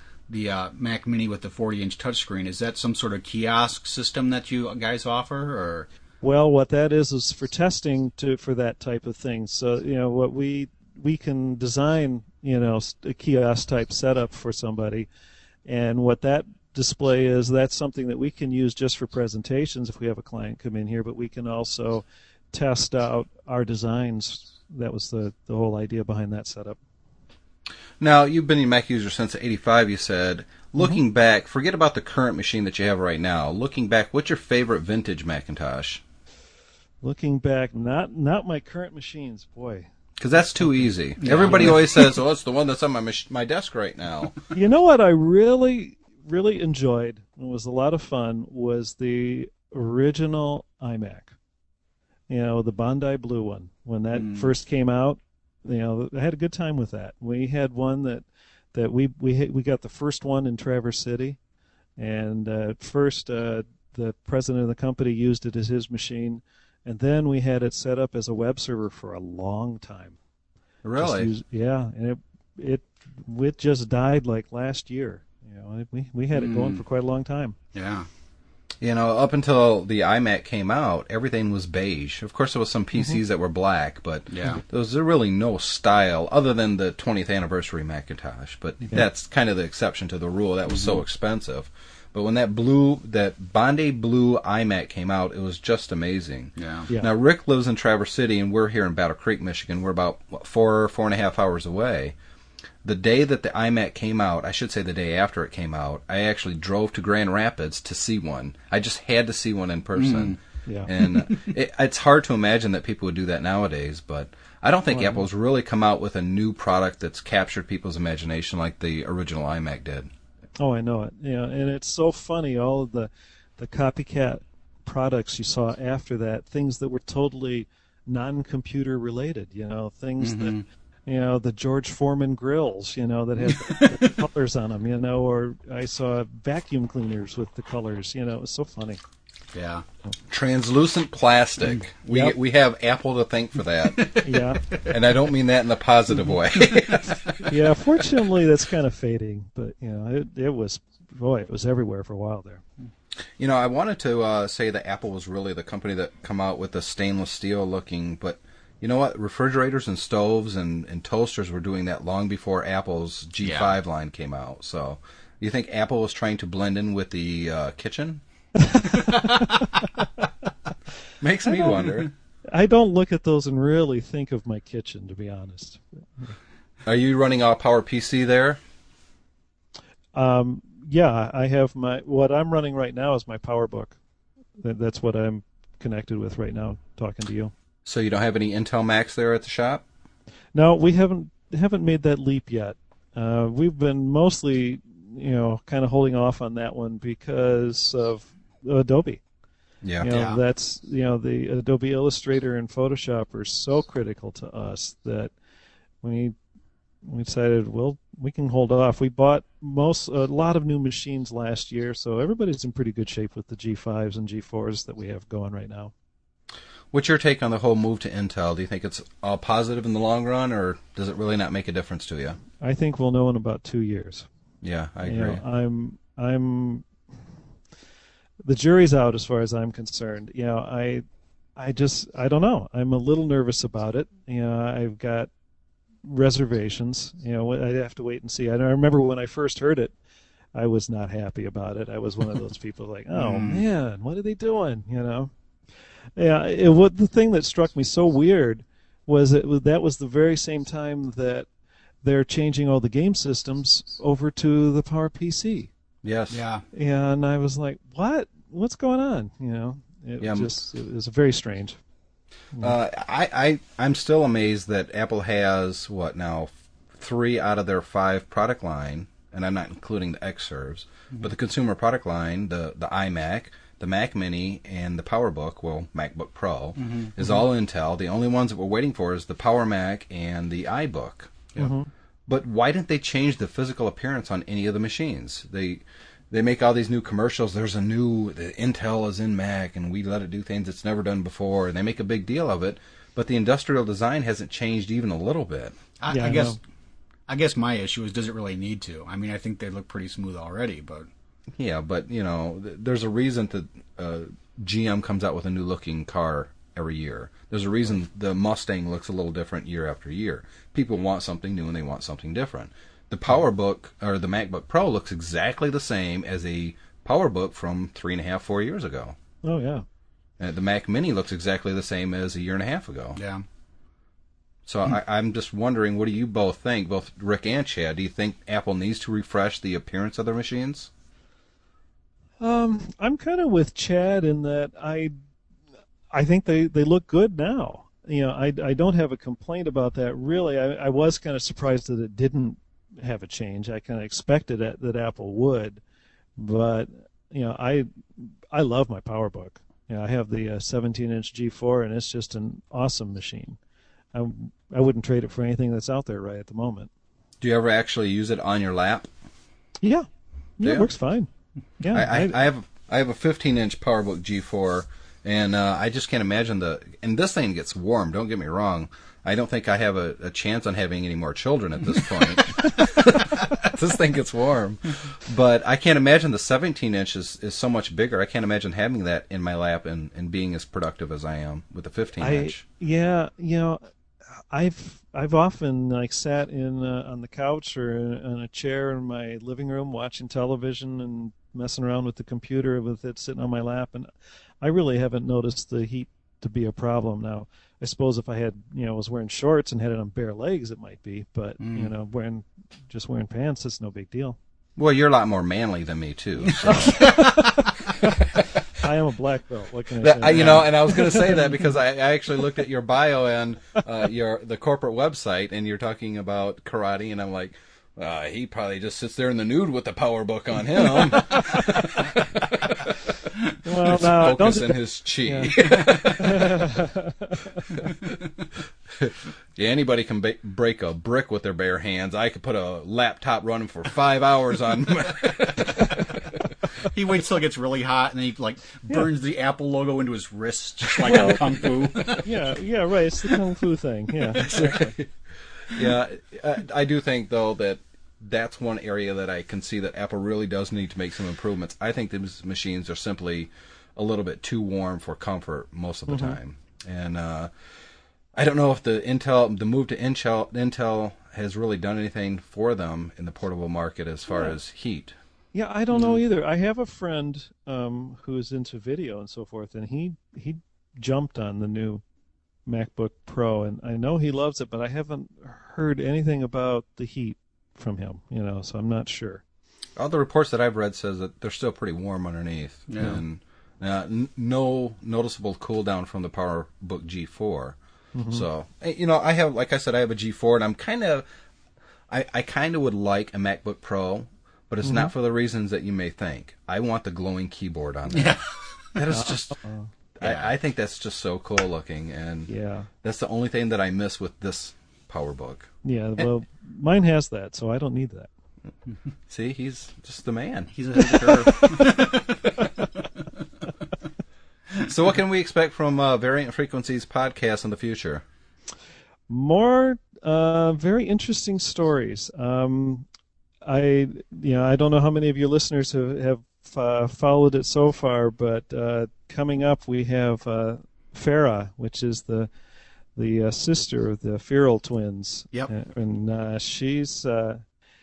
Mac Mini with the 40-inch touchscreen. Is that some sort of kiosk system that you guys offer, or? Well, what that is for testing for that type of thing. So what we can design a kiosk type setup for somebody, and what that display is, that's something that we can use just for presentations if we have a client come in here, but we can also test out our designs. That was the whole idea behind that setup. Now, you've been a Mac user since '85, you said. Looking back, forget about the current machine that you have right now. Looking back, what's your favorite vintage Macintosh? Looking back, not my current machines, boy. Because that's too easy. Yeah. Everybody always says, "Oh, it's the one that's on my desk right now." You know what I really, really enjoyed, and was a lot of fun, was the original iMac. The Bondi Blue one. When that first came out, I had a good time with that. We had one that we got the first one in Traverse City, and at first the president of the company used it as his machine, and then we had it set up as a web server for a long time. Really? Yeah, and it just died like last year. We had it going for quite a long time. Yeah. Up until the iMac came out, everything was beige. Of course, there was some PCs that were black, but there was really no style other than the 20th anniversary Macintosh. But that's kind of the exception to the rule. That was so expensive. But when that Bondi Blue iMac came out, it was just amazing. Yeah. Now, Rick lives in Traverse City, and we're here in Battle Creek, Michigan. We're about 4.5 hours away. The day that the iMac came out, I should say the day after it came out, I actually drove to Grand Rapids to see one. I just had to see one in person. Yeah. And it's hard to imagine that people would do that nowadays, but I don't think Apple's really come out with a new product that's captured people's imagination like the original iMac did. Oh, I know it. And it's so funny, all of the copycat products you saw after that, things that were totally non-computer related, things that... the George Foreman grills, that had the colors on them, or I saw vacuum cleaners with the colors, it was so funny. Yeah. Translucent plastic. We have Apple to thank for that. Yeah. And I don't mean that in a positive way. Yeah, fortunately that's kind of fading, but, it was everywhere for a while there. I wanted to say that Apple was really the company that come out with the stainless steel looking, but you know what? Refrigerators and stoves and toasters were doing that long before Apple's G5 line came out. So, you think Apple was trying to blend in with the kitchen? Makes me wonder. I don't look at those and really think of my kitchen, to be honest. Are you running a PowerPC there? Yeah, I have what I'm running right now is my PowerBook. That's what I'm connected with right now, talking to you. So you don't have any Intel Macs there at the shop? No, we haven't made that leap yet. We've been mostly, kind of holding off on that one because of Adobe. Yeah. That's the Adobe Illustrator and Photoshop are so critical to us that we decided, we can hold off. We bought a lot of new machines last year, so everybody's in pretty good shape with the G5s and G4s that we have going right now. What's your take on the whole move to Intel? Do you think it's all positive in the long run, or does it really not make a difference to you? I think we'll know in about 2 years. Yeah, I agree. I'm the jury's out as far as I'm concerned. I don't know. I'm a little nervous about it. I've got reservations. I'd have to wait and see. I remember when I first heard it, I was not happy about it. I was one of those people like, oh man, what are they doing? Yeah, the thing that struck me so weird was that was the very same time that they're changing all the game systems over to the PowerPC. Yes. Yeah. And I was like, what? What's going on? It was very strange. I'm still amazed that Apple has, 3 out of their 5 product line, and I'm not including the Xserves, but the consumer product line, the iMac, the Mac Mini, and the PowerBook, well, MacBook Pro, is all Intel. The only ones that we're waiting for is the Power Mac and the iBook. But why didn't they change the physical appearance on any of the machines? They make all these new commercials. The Intel is in Mac, and we let it do things it's never done before, and they make a big deal of it. But the industrial design hasn't changed even a little bit. I guess my issue is, does it really need to? I mean, I think they look pretty smooth already, but... Yeah, but, there's a reason GM comes out with a new-looking car every year. There's a reason the Mustang looks a little different year after year. People want something new and they want something different. The PowerBook, or the MacBook Pro, looks exactly the same as a PowerBook from 3.5, 4 years ago. Oh, yeah. The Mac Mini looks exactly the same as a year and a half ago. Yeah. So I'm just wondering, what do you both think, both Rick and Chad? Do you think Apple needs to refresh the appearance of their machines? I'm kind of with Chad in that I think they look good now. I don't have a complaint about that, really. I was kind of surprised that it didn't have a change. I kind of expected that Apple would. But, I love my PowerBook. I have the 17-inch G4, and it's just an awesome machine. I wouldn't trade it for anything that's out there right at the moment. Do you ever actually use it on your lap? Yeah. It works fine. Yeah, I have a 15-inch PowerBook G4, and I just can't imagine and this thing gets warm, don't get me wrong. I don't think I have a chance on having any more children at this point. This thing gets warm. But I can't imagine the 17-inch is so much bigger. I can't imagine having that in my lap and being as productive as I am with the 15-inch. Yeah, I've often sat in on the couch or in a chair in my living room watching television and messing around with the computer with it sitting on my lap, and I really haven't noticed the heat to be a problem. Now, I suppose if I had was wearing shorts and had it on bare legs, it might be, but wearing pants, it's no big deal. Well, you're a lot more manly than me too. So. I am a black belt. What can I say? And I was going to say that because I actually looked at your bio and the corporate website, and you're talking about karate, and I'm like, he probably just sits there in the nude with the PowerBook on him. Well, no, focusing his chi. Yeah, anybody can break a brick with their bare hands. I could put a laptop running for 5 hours on. He waits till it gets really hot, and then he burns the Apple logo into his wrist, just like on Kung Fu. Yeah, right. It's the Kung Fu thing. Yeah, exactly. Yeah, I do think though that's one area that I can see that Apple really does need to make some improvements. I think these machines are simply a little bit too warm for comfort most of the time, and I don't know if the move to Intel has really done anything for them in the portable market as far as heat. Yeah, I don't know either. I have a friend who's into video and so forth, and he jumped on the new MacBook Pro, and I know he loves it, but I haven't heard anything about the heat from him, so I'm not sure. All the reports that I've read says that they're still pretty warm underneath, and no noticeable cool down from the PowerBook G4. So, I have, like I said, I have a G4, and I'm I kind of would like a MacBook Pro, but it's not for the reasons that you may think. I want the glowing keyboard on there. Yeah. That is just, I think that's just so cool looking, and that's the only thing that I miss with this PowerBook. Yeah, well, mine has that, so I don't need that. See, he's just the man. He's ahead of the curve. So what can we expect from Variant Frequencies podcast in the future? More very interesting stories. I don't know how many of your listeners have followed it so far, but coming up we have Farah, which is the sister of the Feral twins. Yep. And she's the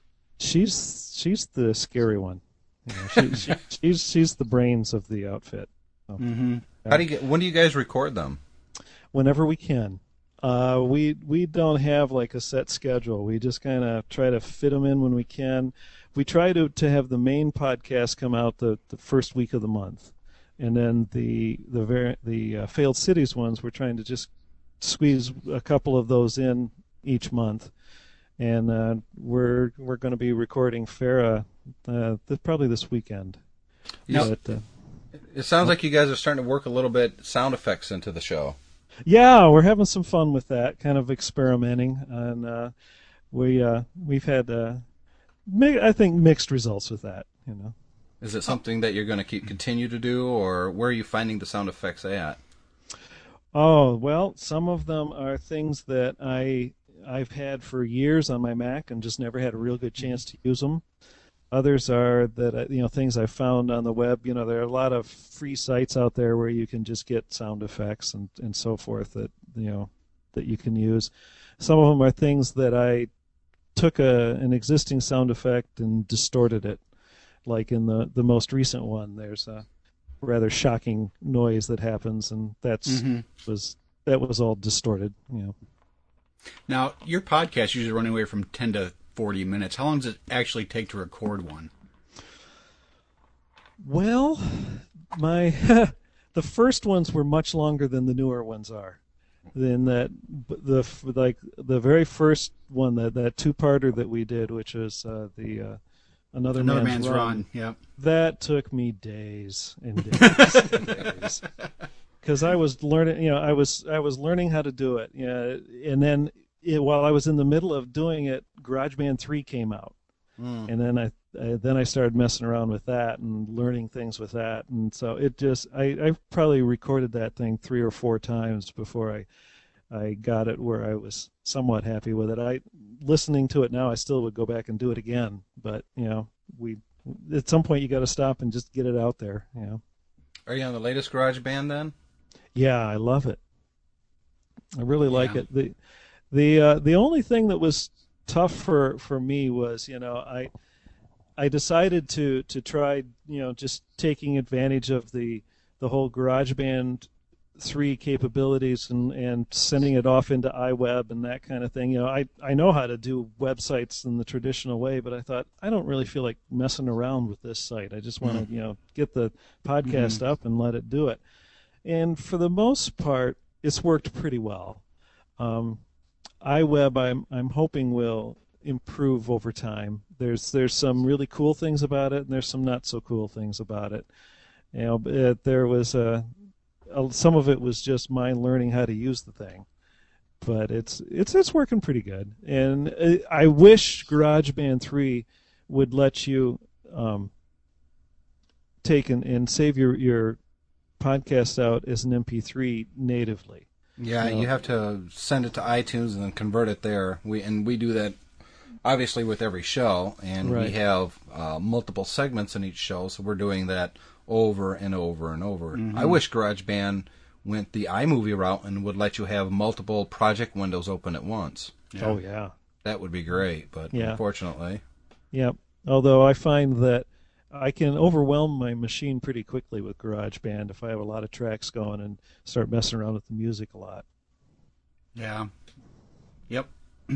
scary one. She's the brains of the outfit. So, when do you guys record them? Whenever we can. We don't have a set schedule. We just kind of try to fit them in when we can. We try to have the main podcast come out the first week of the month, and then the Failed Cities ones, we're trying to just squeeze a couple of those in each month. and we're going to be recording Farah probably this weekend. It sounds like you guys are starting to work a little bit sound effects into the show. Yeah, we're having some fun with that, kind of experimenting, and we've had I think mixed results with that. Is it something that you're going to continue to do, or where are you finding the sound effects at? Oh, well, some of them are things that I've had for years on my Mac and just never had a real good chance to use them. Others are that things I found on the web. There are a lot of free sites out there where you can just get sound effects and so forth that you can use. Some of them are things that I took an existing sound effect and distorted it. Like in the most recent one, there's a rather shocking noise that happens, and that was all distorted. Now, your podcast usually run anywhere from 10 to 40 minutes. How long does it actually take to record one? Well, the first ones were much longer than the newer ones are. Then the very first one, that two-parter that we did, which was Another Man's Run. Yep. That took me days and days and days. Because I was learning, I was learning how to do it. And then while I was in the middle of doing it, GarageBand 3 came out, and then I started messing around with that and learning things with that. And so I probably recorded that thing 3 or 4 times before I got it where I was somewhat happy with it. Listening to it now, I still would go back and do it again. But at some point you got to stop and just get it out there. Are you on the latest GarageBand then? Yeah, I love it. I really like it. The only thing that was tough for me was I decided to try just taking advantage of the whole GarageBand 3 capabilities and sending it off into iWeb and that kind of thing. I know how to do websites in the traditional way, but I thought I don't really feel like messing around with this site. I just want to get the podcast up and let it do it. And for the most part, it's worked pretty well. iWeb, I'm hoping will improve over time. There's some really cool things about it, and there's some not so cool things about it. There was some of it was just my learning how to use the thing, but it's working pretty good. And I wish GarageBand 3 would let you take and save your podcast out as an MP3 natively. Yeah, you have to send it to iTunes and then convert it there. We do that obviously with every show, and we have multiple segments in each show, so we're doing that over and over and over. I wish GarageBand went the iMovie route and would let you have multiple project windows open at once. Yeah. Oh, yeah. That would be great, but unfortunately. Yeah, although I find that I can overwhelm my machine pretty quickly with GarageBand if I have a lot of tracks going and start messing around with the music a lot. Yeah. Yep.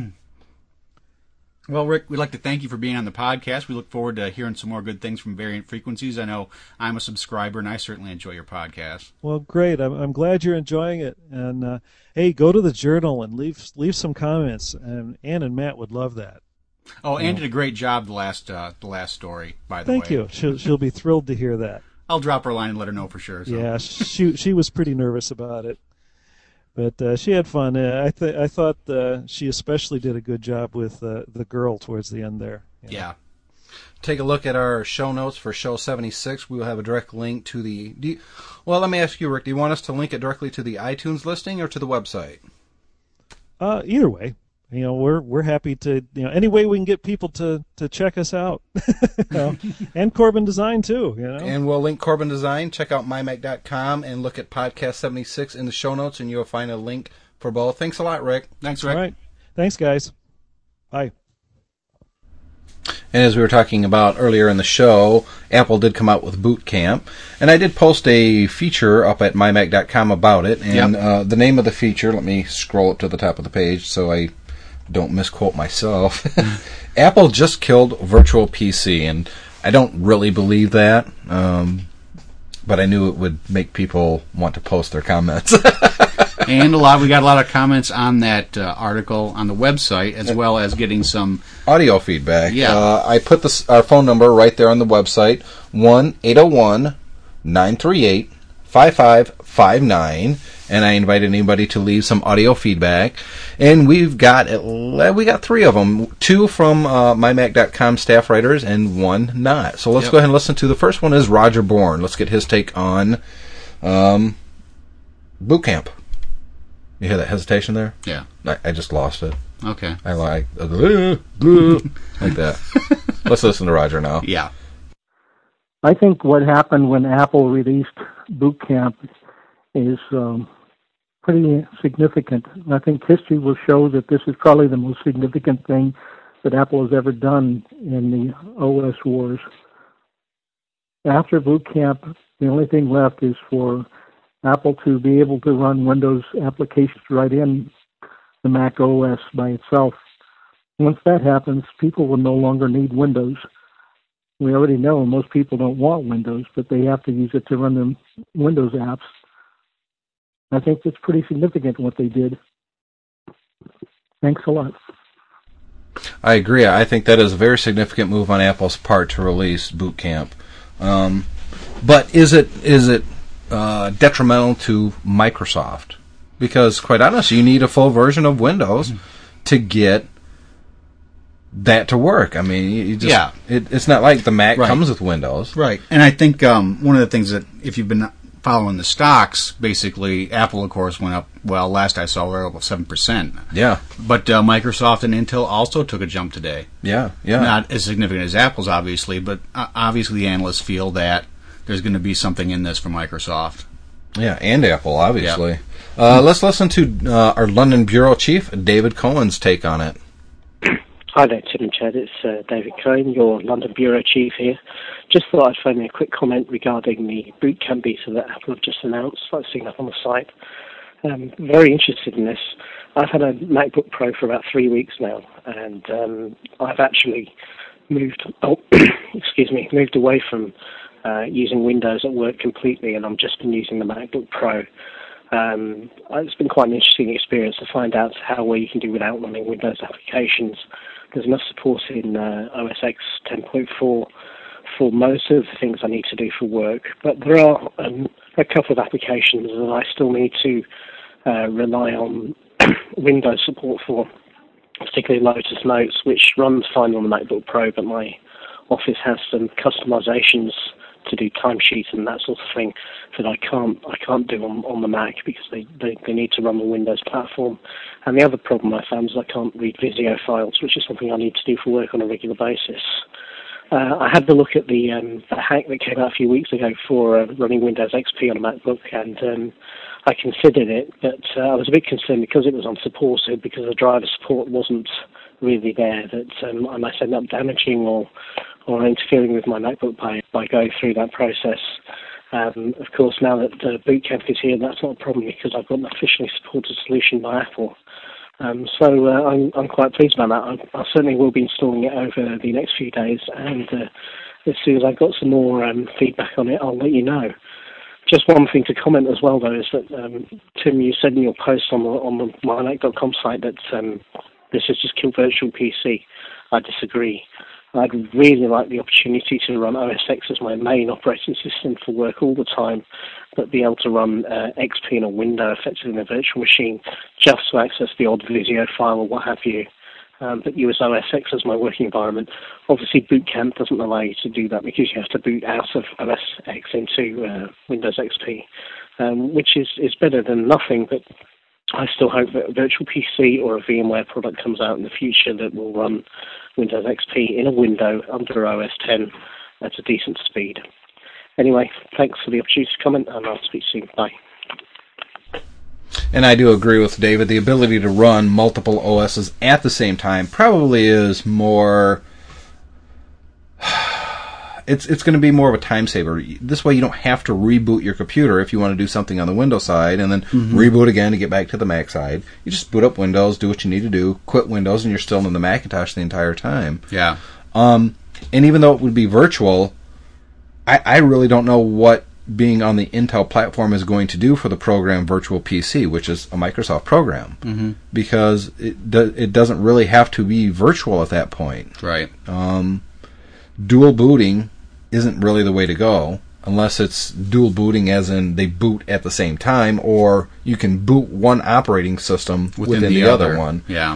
Well, Rick, we'd like to thank you for being on the podcast. We look forward to hearing some more good things from Variant Frequencies. I know I'm a subscriber, and I certainly enjoy your podcast. Well, great. I'm glad you're enjoying it. And, hey, go to the Journal and leave some comments. And Ann and Matt would love that. Oh, Ann did a great job the last story, by the way. Thank you. She'll be thrilled to hear that. I'll drop her a line and let her know for sure. So. Yeah, she was pretty nervous about it. But she had fun. I thought she especially did a good job with the girl towards the end there. Yeah. Take a look at our show notes for show 76. We will have a direct link to the... Well, let me ask you, Rick, do you want us to link it directly to the iTunes listing or to the website? Either way. We're happy to, any way we can get people to check us out. And Corbin Design, too. And we'll link Corbin Design. Check out mymac.com and look at Podcast 76 in the show notes, and you'll find a link for both. Thanks a lot, Rick. Thanks, Rick. All right. Thanks, guys. Bye. And as we were talking about earlier in the show, Apple did come out with Boot Camp. And I did post a feature up at mymac.com about it. And the name of the feature, let me scroll up to the top of the page so I don't misquote myself. Apple just killed Virtual PC, and I don't really believe that, but I knew it would make people want to post their comments. And we got a lot of comments on that article on the website, as well as getting some audio feedback. Yeah. I put our phone number right there on the website, 1-801-938-5559, and I invited anybody to leave some audio feedback. And we got 3 of them, 2 from mymac.com staff writers and 1 not. So let's go ahead and listen to the first one. Is Roger Bourne. Let's get his take on Boot Camp. You hear that hesitation there? Yeah. I just lost it. Okay. I like that. Let's listen to Roger now. Yeah. I think what happened when Apple released Boot Camp is pretty significant. And I think history will show that this is probably the most significant thing that Apple has ever done in the OS wars. After Boot Camp, the only thing left is for Apple to be able to run Windows applications right in the Mac OS by itself. Once that happens, people will no longer need Windows. We already know most people don't want Windows, but they have to use it to run their Windows apps. I think it's pretty significant what they did. Thanks a lot. I agree. I think that is a very significant move on Apple's part to release Boot Camp. But is it detrimental to Microsoft? Because, quite honestly, you need a full version of Windows to get that to work. I mean, you just, it's not like the Mac comes with Windows. Right. And I think one of the things that, if you've been following the stocks, basically, Apple, of course, went up, well, last I saw, we were up 7%. Yeah. But Microsoft and Intel also took a jump today. Yeah, yeah. Not as significant as Apple's, obviously, but obviously the analysts feel that there's going to be something in this for Microsoft. Yeah, and Apple, obviously. Let's listen to our London Bureau Chief, David Cohen's take on it. Hi there, Tim and Chad. It's David Cohen, your London Bureau Chief here. Just thought I'd phone in a quick comment regarding the Boot Camp beta that Apple have just announced. I've seen that on the site. Very interested in this. I've had a MacBook Pro for about 3 weeks now, and I've actually moved away from using Windows at work completely, and I've just been using the MacBook Pro. It's been quite an interesting experience to find out how well you can do without running Windows applications. There's enough support in OS X 10.4 for most of the things I need to do for work, but there are a couple of applications that I still need to rely on Windows support for, particularly Lotus Notes, which runs fine on the MacBook Pro, but my Office has some customizations to do timesheets and that sort of thing that I can't do on the Mac because they need to run the Windows platform. And the other problem I found is I can't read Visio files, which is something I need to do for work on a regular basis. I had to look at the hack that came out a few weeks ago for running Windows XP on a MacBook, and I considered it, but I was a bit concerned because it was unsupported, because the driver support wasn't really there, that I might end up damaging or interfering with my MacBook by going through that process. Of course, now that Boot Camp is here, that's not a problem because I've got an officially supported solution by Apple. So I'm quite pleased about that. I certainly will be installing it over the next few days, and as soon as I've got some more feedback on it, I'll let you know. Just one thing to comment as well, though, is that, Tim, you said in your post on the mymac.com site that this has just killed Virtual PC. I disagree. I'd really like the opportunity to run OS X as my main operating system for work all the time, but be able to run XP in a window effectively in a virtual machine just to access the odd Visio file or what have you. But use OS X as my working environment. Obviously, Boot Camp doesn't allow you to do that because you have to boot out of OS X into Windows XP, which is better than nothing, but I still hope that a Virtual PC or a VMware product comes out in the future that will run Windows XP in a window under OS X at a decent speed. Anyway, thanks for the opportunity to comment, and I'll speak soon. Bye. And I do agree with David. The ability to run multiple OSs at the same time probably is more... It's going to be more of a time saver. This way you don't have to reboot your computer if you want to do something on the Windows side and then reboot again to get back to the Mac side. You just boot up Windows, do what you need to do, quit Windows, and you're still in the Macintosh the entire time. Yeah. And even though it would be virtual, I really don't know what being on the Intel platform is going to do for the program Virtual PC, which is a Microsoft program, because it doesn't really have to be virtual at that point. Right. Dual booting isn't really the way to go, unless it's dual booting as in they boot at the same time, or you can boot one operating system within the other one. Yeah.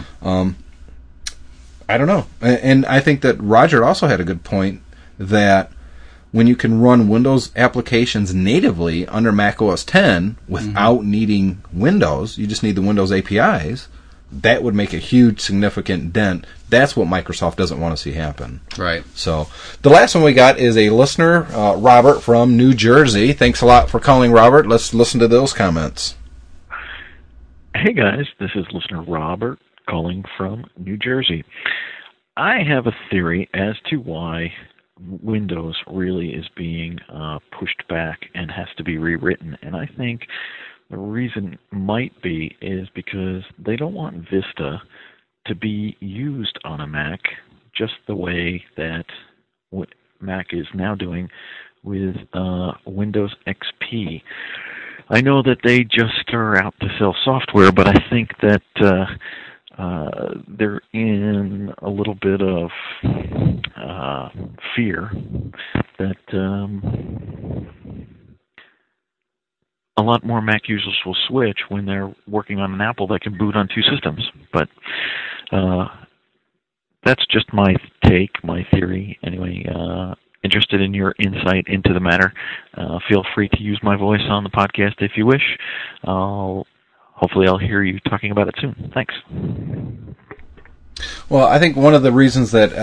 I don't know. And I think that Roger also had a good point that when you can run Windows applications natively under Mac OS X without needing Windows, you just need the Windows APIs, that would make a huge, significant dent. That's what Microsoft doesn't want to see happen. Right. So the last one we got is a listener, Robert from New Jersey. Thanks a lot for calling, Robert. Let's listen to those comments. Hey, guys. This is listener Robert calling from New Jersey. I have a theory as to why Windows really is being pushed back and has to be rewritten. And I think the reason might be is because they don't want Vista to be used on a Mac just the way that Mac is now doing with Windows XP. I know that they just are out to sell software, but I think that they're in a little bit of fear that a lot more Mac users will switch when they're working on an Apple that can boot on two systems. But that's just my take, my theory. Anyway, interested in your insight into the matter. Feel free to use my voice on the podcast if you wish. Hopefully I'll hear you talking about it soon. Thanks. Well, I think one of the reasons that,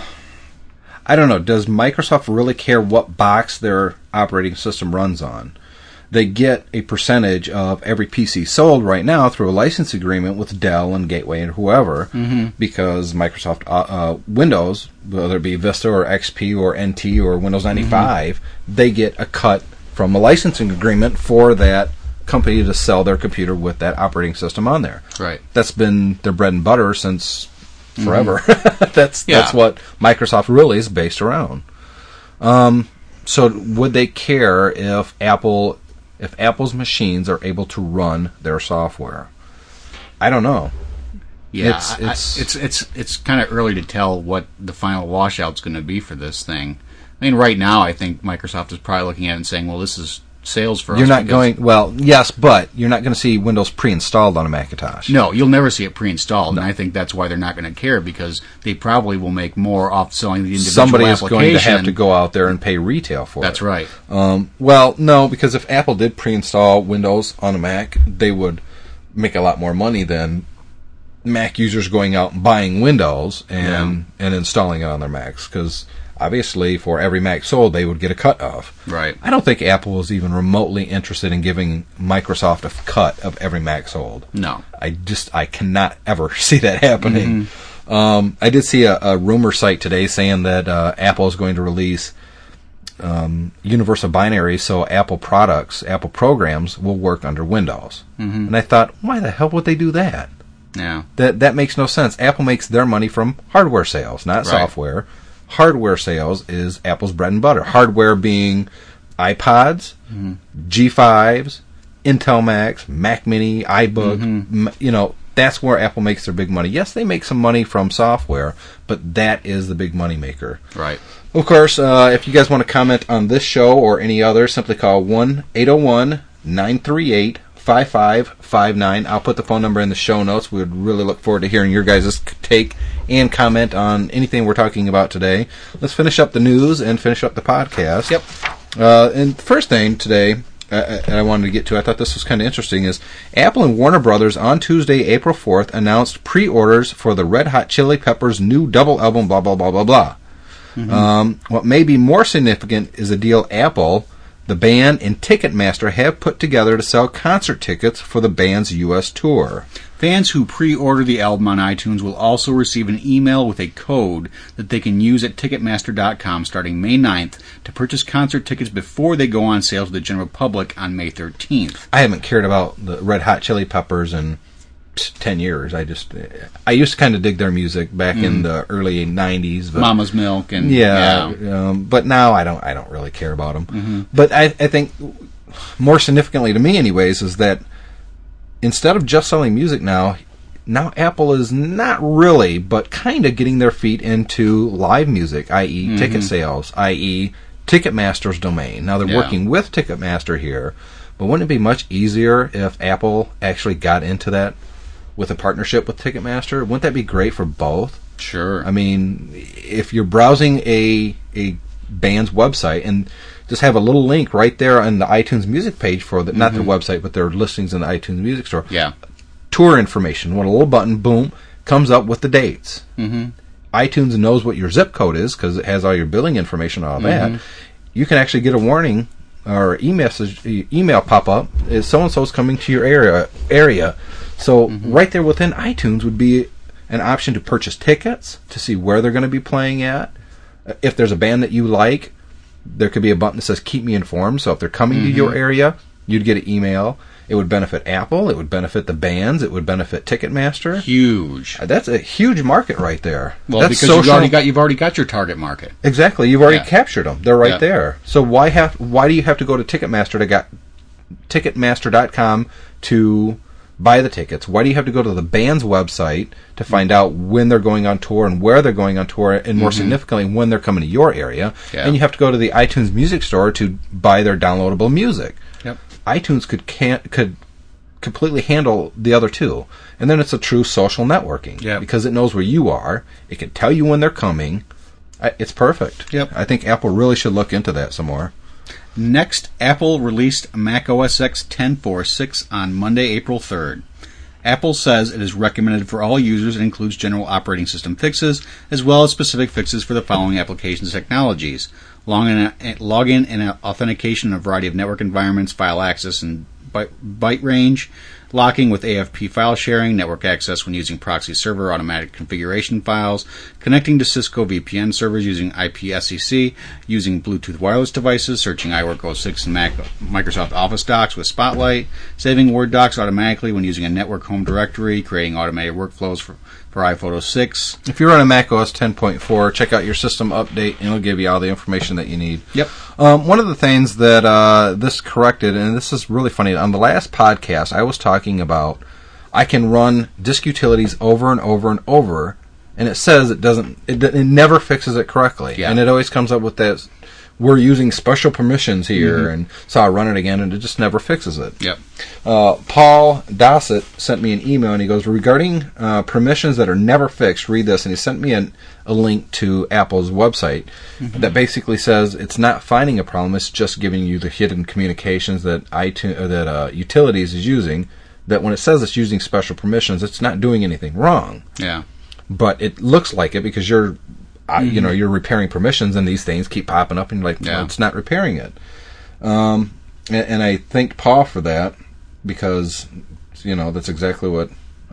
I don't know, does Microsoft really care what box their operating system runs on? They get a percentage of every PC sold right now through a license agreement with Dell and Gateway and whoever, because Microsoft Windows, whether it be Vista or XP or NT or Windows 95, they get a cut from a licensing agreement for that company to sell their computer with that operating system on there. Right. That's been their bread and butter since forever. That's what Microsoft really is based around. So would they care if Apple's machines are able to run their software? I don't know. Yeah, it's kind of early to tell what the final washout's going to be for this thing. I mean, right now, I think Microsoft is probably looking at it and saying, "Well, this is sales for us." You're not going. Well, yes, but you're not going to see Windows pre-installed on a Macintosh. No, you'll never see it pre-installed, and I think that's why they're not going to care, because they probably will make more off selling the individual Somebody application. is going to have to go out there and pay retail for it. That's right. Well, no, because if Apple did pre-install Windows on a Mac, they would make a lot more money than Mac users going out and buying Windows and installing it on their Macs, because obviously for every Mac sold they would get a cut of. Right. I don't think Apple is even remotely interested in giving Microsoft a cut of every Mac sold. No. I cannot ever see that happening. I did see a rumor site today saying that Apple is going to release universal binaries, so Apple products, Apple programs will work under Windows. And I thought, why the hell would they do that? Yeah. That makes no sense. Apple makes their money from hardware sales, not software. Hardware sales is Apple's bread and butter. Hardware being iPods, G5s, Intel Macs, Mac Mini, iBook. That's where Apple makes their big money. Yes, they make some money from software, but that is the big money maker. Right. Of course, if you guys want to comment on this show or any other, simply call 1-801-938-5559. I'll put the phone number in the show notes. We would really look forward to hearing your guys' take and comment on anything we're talking about today. Let's finish up the news and finish up the podcast. Yep. And the first thing today I wanted to get to, I thought this was kind of interesting, is Apple and Warner Brothers on Tuesday, April 4th, announced pre-orders for the Red Hot Chili Peppers' new double album, blah, blah, blah, blah, blah. What may be more significant is a deal Apple, the band, and Ticketmaster have put together to sell concert tickets for the band's U.S. tour. Fans who pre-order the album on iTunes will also receive an email with a code that they can use at Ticketmaster.com starting May 9th to purchase concert tickets before they go on sale to the general public on May 13th. I haven't cared about the Red Hot Chili Peppers in 10 years. I used to kind of dig their music back in the early 90s. But, Mama's Milk and but now I don't really care about them. But I think more significantly to me, anyways, is that instead of just selling music now Apple is not really, but kind of getting their feet into live music, i.e. ticket sales, i.e. Ticketmaster's domain. Now they're working with Ticketmaster here, but wouldn't it be much easier if Apple actually got into that with a partnership with Ticketmaster? Wouldn't that be great for both? Sure. I mean, if you're browsing a band's website and just have a little link right there on the iTunes Music page for the, not their website, but their listings in the iTunes Music Store. Yeah. Tour information. With a little button, boom, comes up with the dates. iTunes knows what your zip code is because it has all your billing information, all that. You can actually get a warning or email pop up. Is so and so is coming to your area. So right there within iTunes would be an option to purchase tickets to see where they're going to be playing at. If there's a band that you like, there could be a button that says "Keep me informed." So if they're coming to your area, you'd get an email. It would benefit Apple. It would benefit the bands. It would benefit Ticketmaster. Huge. That's a huge market right there. Well, that's because you've already got your target market. Exactly. You've already captured them. They're right there. So why do you have to go to Ticketmaster.com to buy the tickets? Why do you have to go to the band's website to find out when they're going on tour and where they're going on tour, and more significantly, when they're coming to your area? Yeah. And you have to go to the iTunes Music Store to buy their downloadable music. Yep. iTunes could completely handle the other two, and then it's a true social networking because it knows where you are. It can tell you when they're coming. It's perfect. Yep. I think Apple really should look into that some more. Next, Apple released Mac OS X 10.4.6 on Monday, April 3rd. Apple says it is recommended for all users and includes general operating system fixes, as well as specific fixes for the following applications and technologies: login and authentication in a variety of network environments, file access and byte range, locking with AFP file sharing, network access when using proxy server automatic configuration files, connecting to Cisco VPN servers using IPsec, using Bluetooth wireless devices, searching iWork 06 and Microsoft Office docs with Spotlight, saving Word docs automatically when using a network home directory, creating automated workflows for iPhoto 6. If you're running Mac OS 10.4, check out your system update, and it'll give you all the information that you need. Yep. One of the things that this corrected, and this is really funny, on the last podcast, I was talking about I can run disk utilities over and over and over, and it says it never fixes it correctly. Yeah. And it always comes up with that, we're using special permissions here, and so I run it again, and it just never fixes it. Yep. Paul Dossett sent me an email, and he goes, regarding permissions that are never fixed, read this, and he sent me a link to Apple's website that basically says it's not finding a problem, it's just giving you the hidden communications that Utilities is using, that when it says it's using special permissions, it's not doing anything wrong. Yeah. But it looks like it because you're repairing permissions, and these things keep popping up, and you're like, well, it's not repairing it. And I thank Paul for that, because, that's exactly what...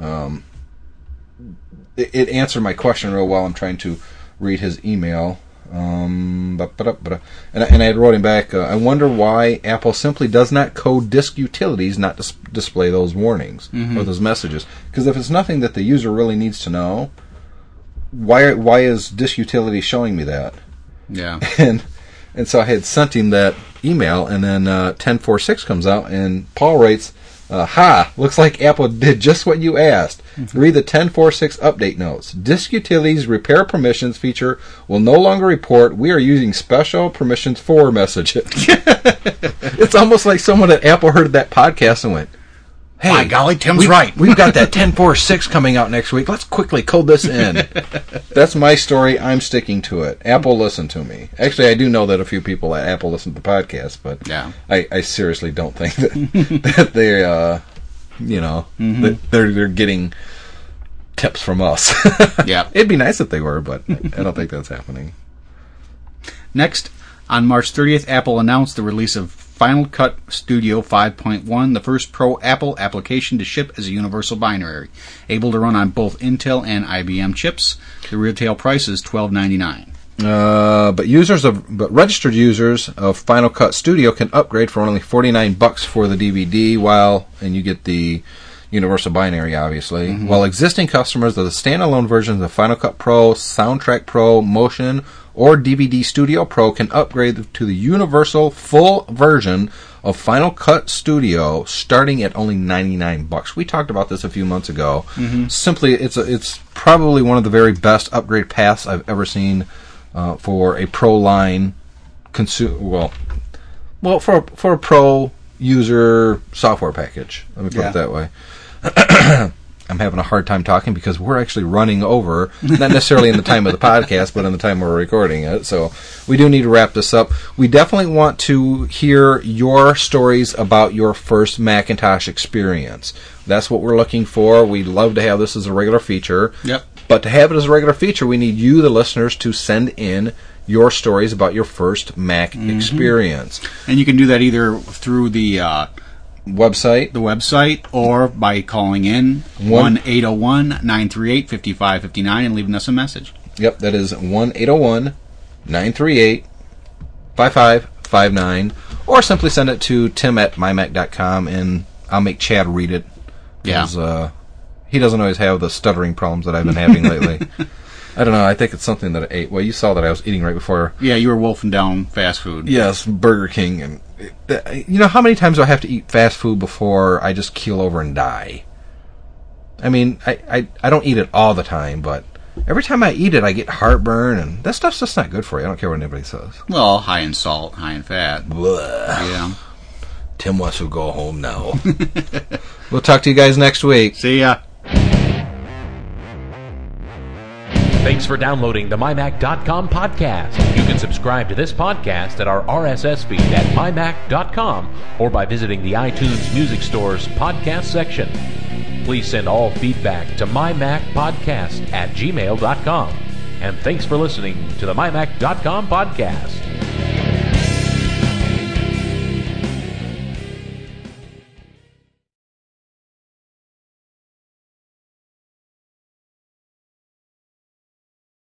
It answered my question real well. I'm trying to read his email. And I wrote him back, I wonder why Apple simply does not code disk utilities not to display those warnings or those messages. Because if it's nothing that the user really needs to know, why is disk utility showing me that? Yeah. And so I had sent him that email, and then 10.4.6 comes out, and Paul writes, looks like Apple did just what you asked. Read the 10.4.6 update notes. Disk Utilities repair permissions feature will no longer report we are using special permissions for messages. It's almost like someone at Apple heard that podcast and went, hey, by golly, Tim's right. We've got that 10.4.6 coming out next week. Let's quickly code this in. That's my story. I'm sticking to it. Apple listened to me. Actually, I do know that a few people at Apple listen to the podcast, but I seriously don't think that they, that they're getting tips from us. Yeah. It'd be nice if they were, but I don't think that's happening. Next, on March 30th, Apple announced the release of Final Cut Studio 5.1, the first pro Apple application to ship as a universal binary, able to run on both Intel and IBM chips. The retail price is $12.99. But registered users of Final Cut Studio can upgrade for only $49 for the DVD, and you get the Universal Binary, obviously, while existing customers of the standalone versions of Final Cut Pro, Soundtrack Pro, Motion, or DVD Studio Pro can upgrade to the Universal full version of Final Cut Studio starting at only $99. We talked about this a few months ago. Simply, it's probably one of the very best upgrade paths I've ever seen for a pro line for a pro user software package. Let me put it that way. I'm having a hard time talking because we're actually running over, not necessarily in the time of the podcast, but in the time we're recording it. So we do need to wrap this up. We definitely want to hear your stories about your first Macintosh experience. That's what we're looking for. We'd love to have this as a regular feature. Yep. But to have it as a regular feature, we need you, the listeners, to send in your stories about your first Mac experience. And you can do that either through the website, or by calling in 1-801-938-5559 and leaving us a message. Yep, that is 1-801-938-5559, or simply send it to tim@mymac.com, and I'll make Chad read it. Yeah. He doesn't always have the stuttering problems that I've been having lately. I don't know. I think it's something that I ate. Well, you saw that I was eating right before. Yeah, you were wolfing down fast food. Yes, Burger King. And you know how many times do I have to eat fast food before I just keel over and die? I mean, I don't eat it all the time, but every time I eat it, I get heartburn, and that stuff's just not good for you. I don't care what anybody says. Well, high in salt, high in fat. Blah. Yeah. Tim wants to go home now. We'll talk to you guys next week. See ya. Thanks for downloading the MyMac.com podcast. You can subscribe to this podcast at our RSS feed at MyMac.com or by visiting the iTunes Music Store's podcast section. Please send all feedback to MyMacPodcast@gmail.com. And thanks for listening to the MyMac.com podcast.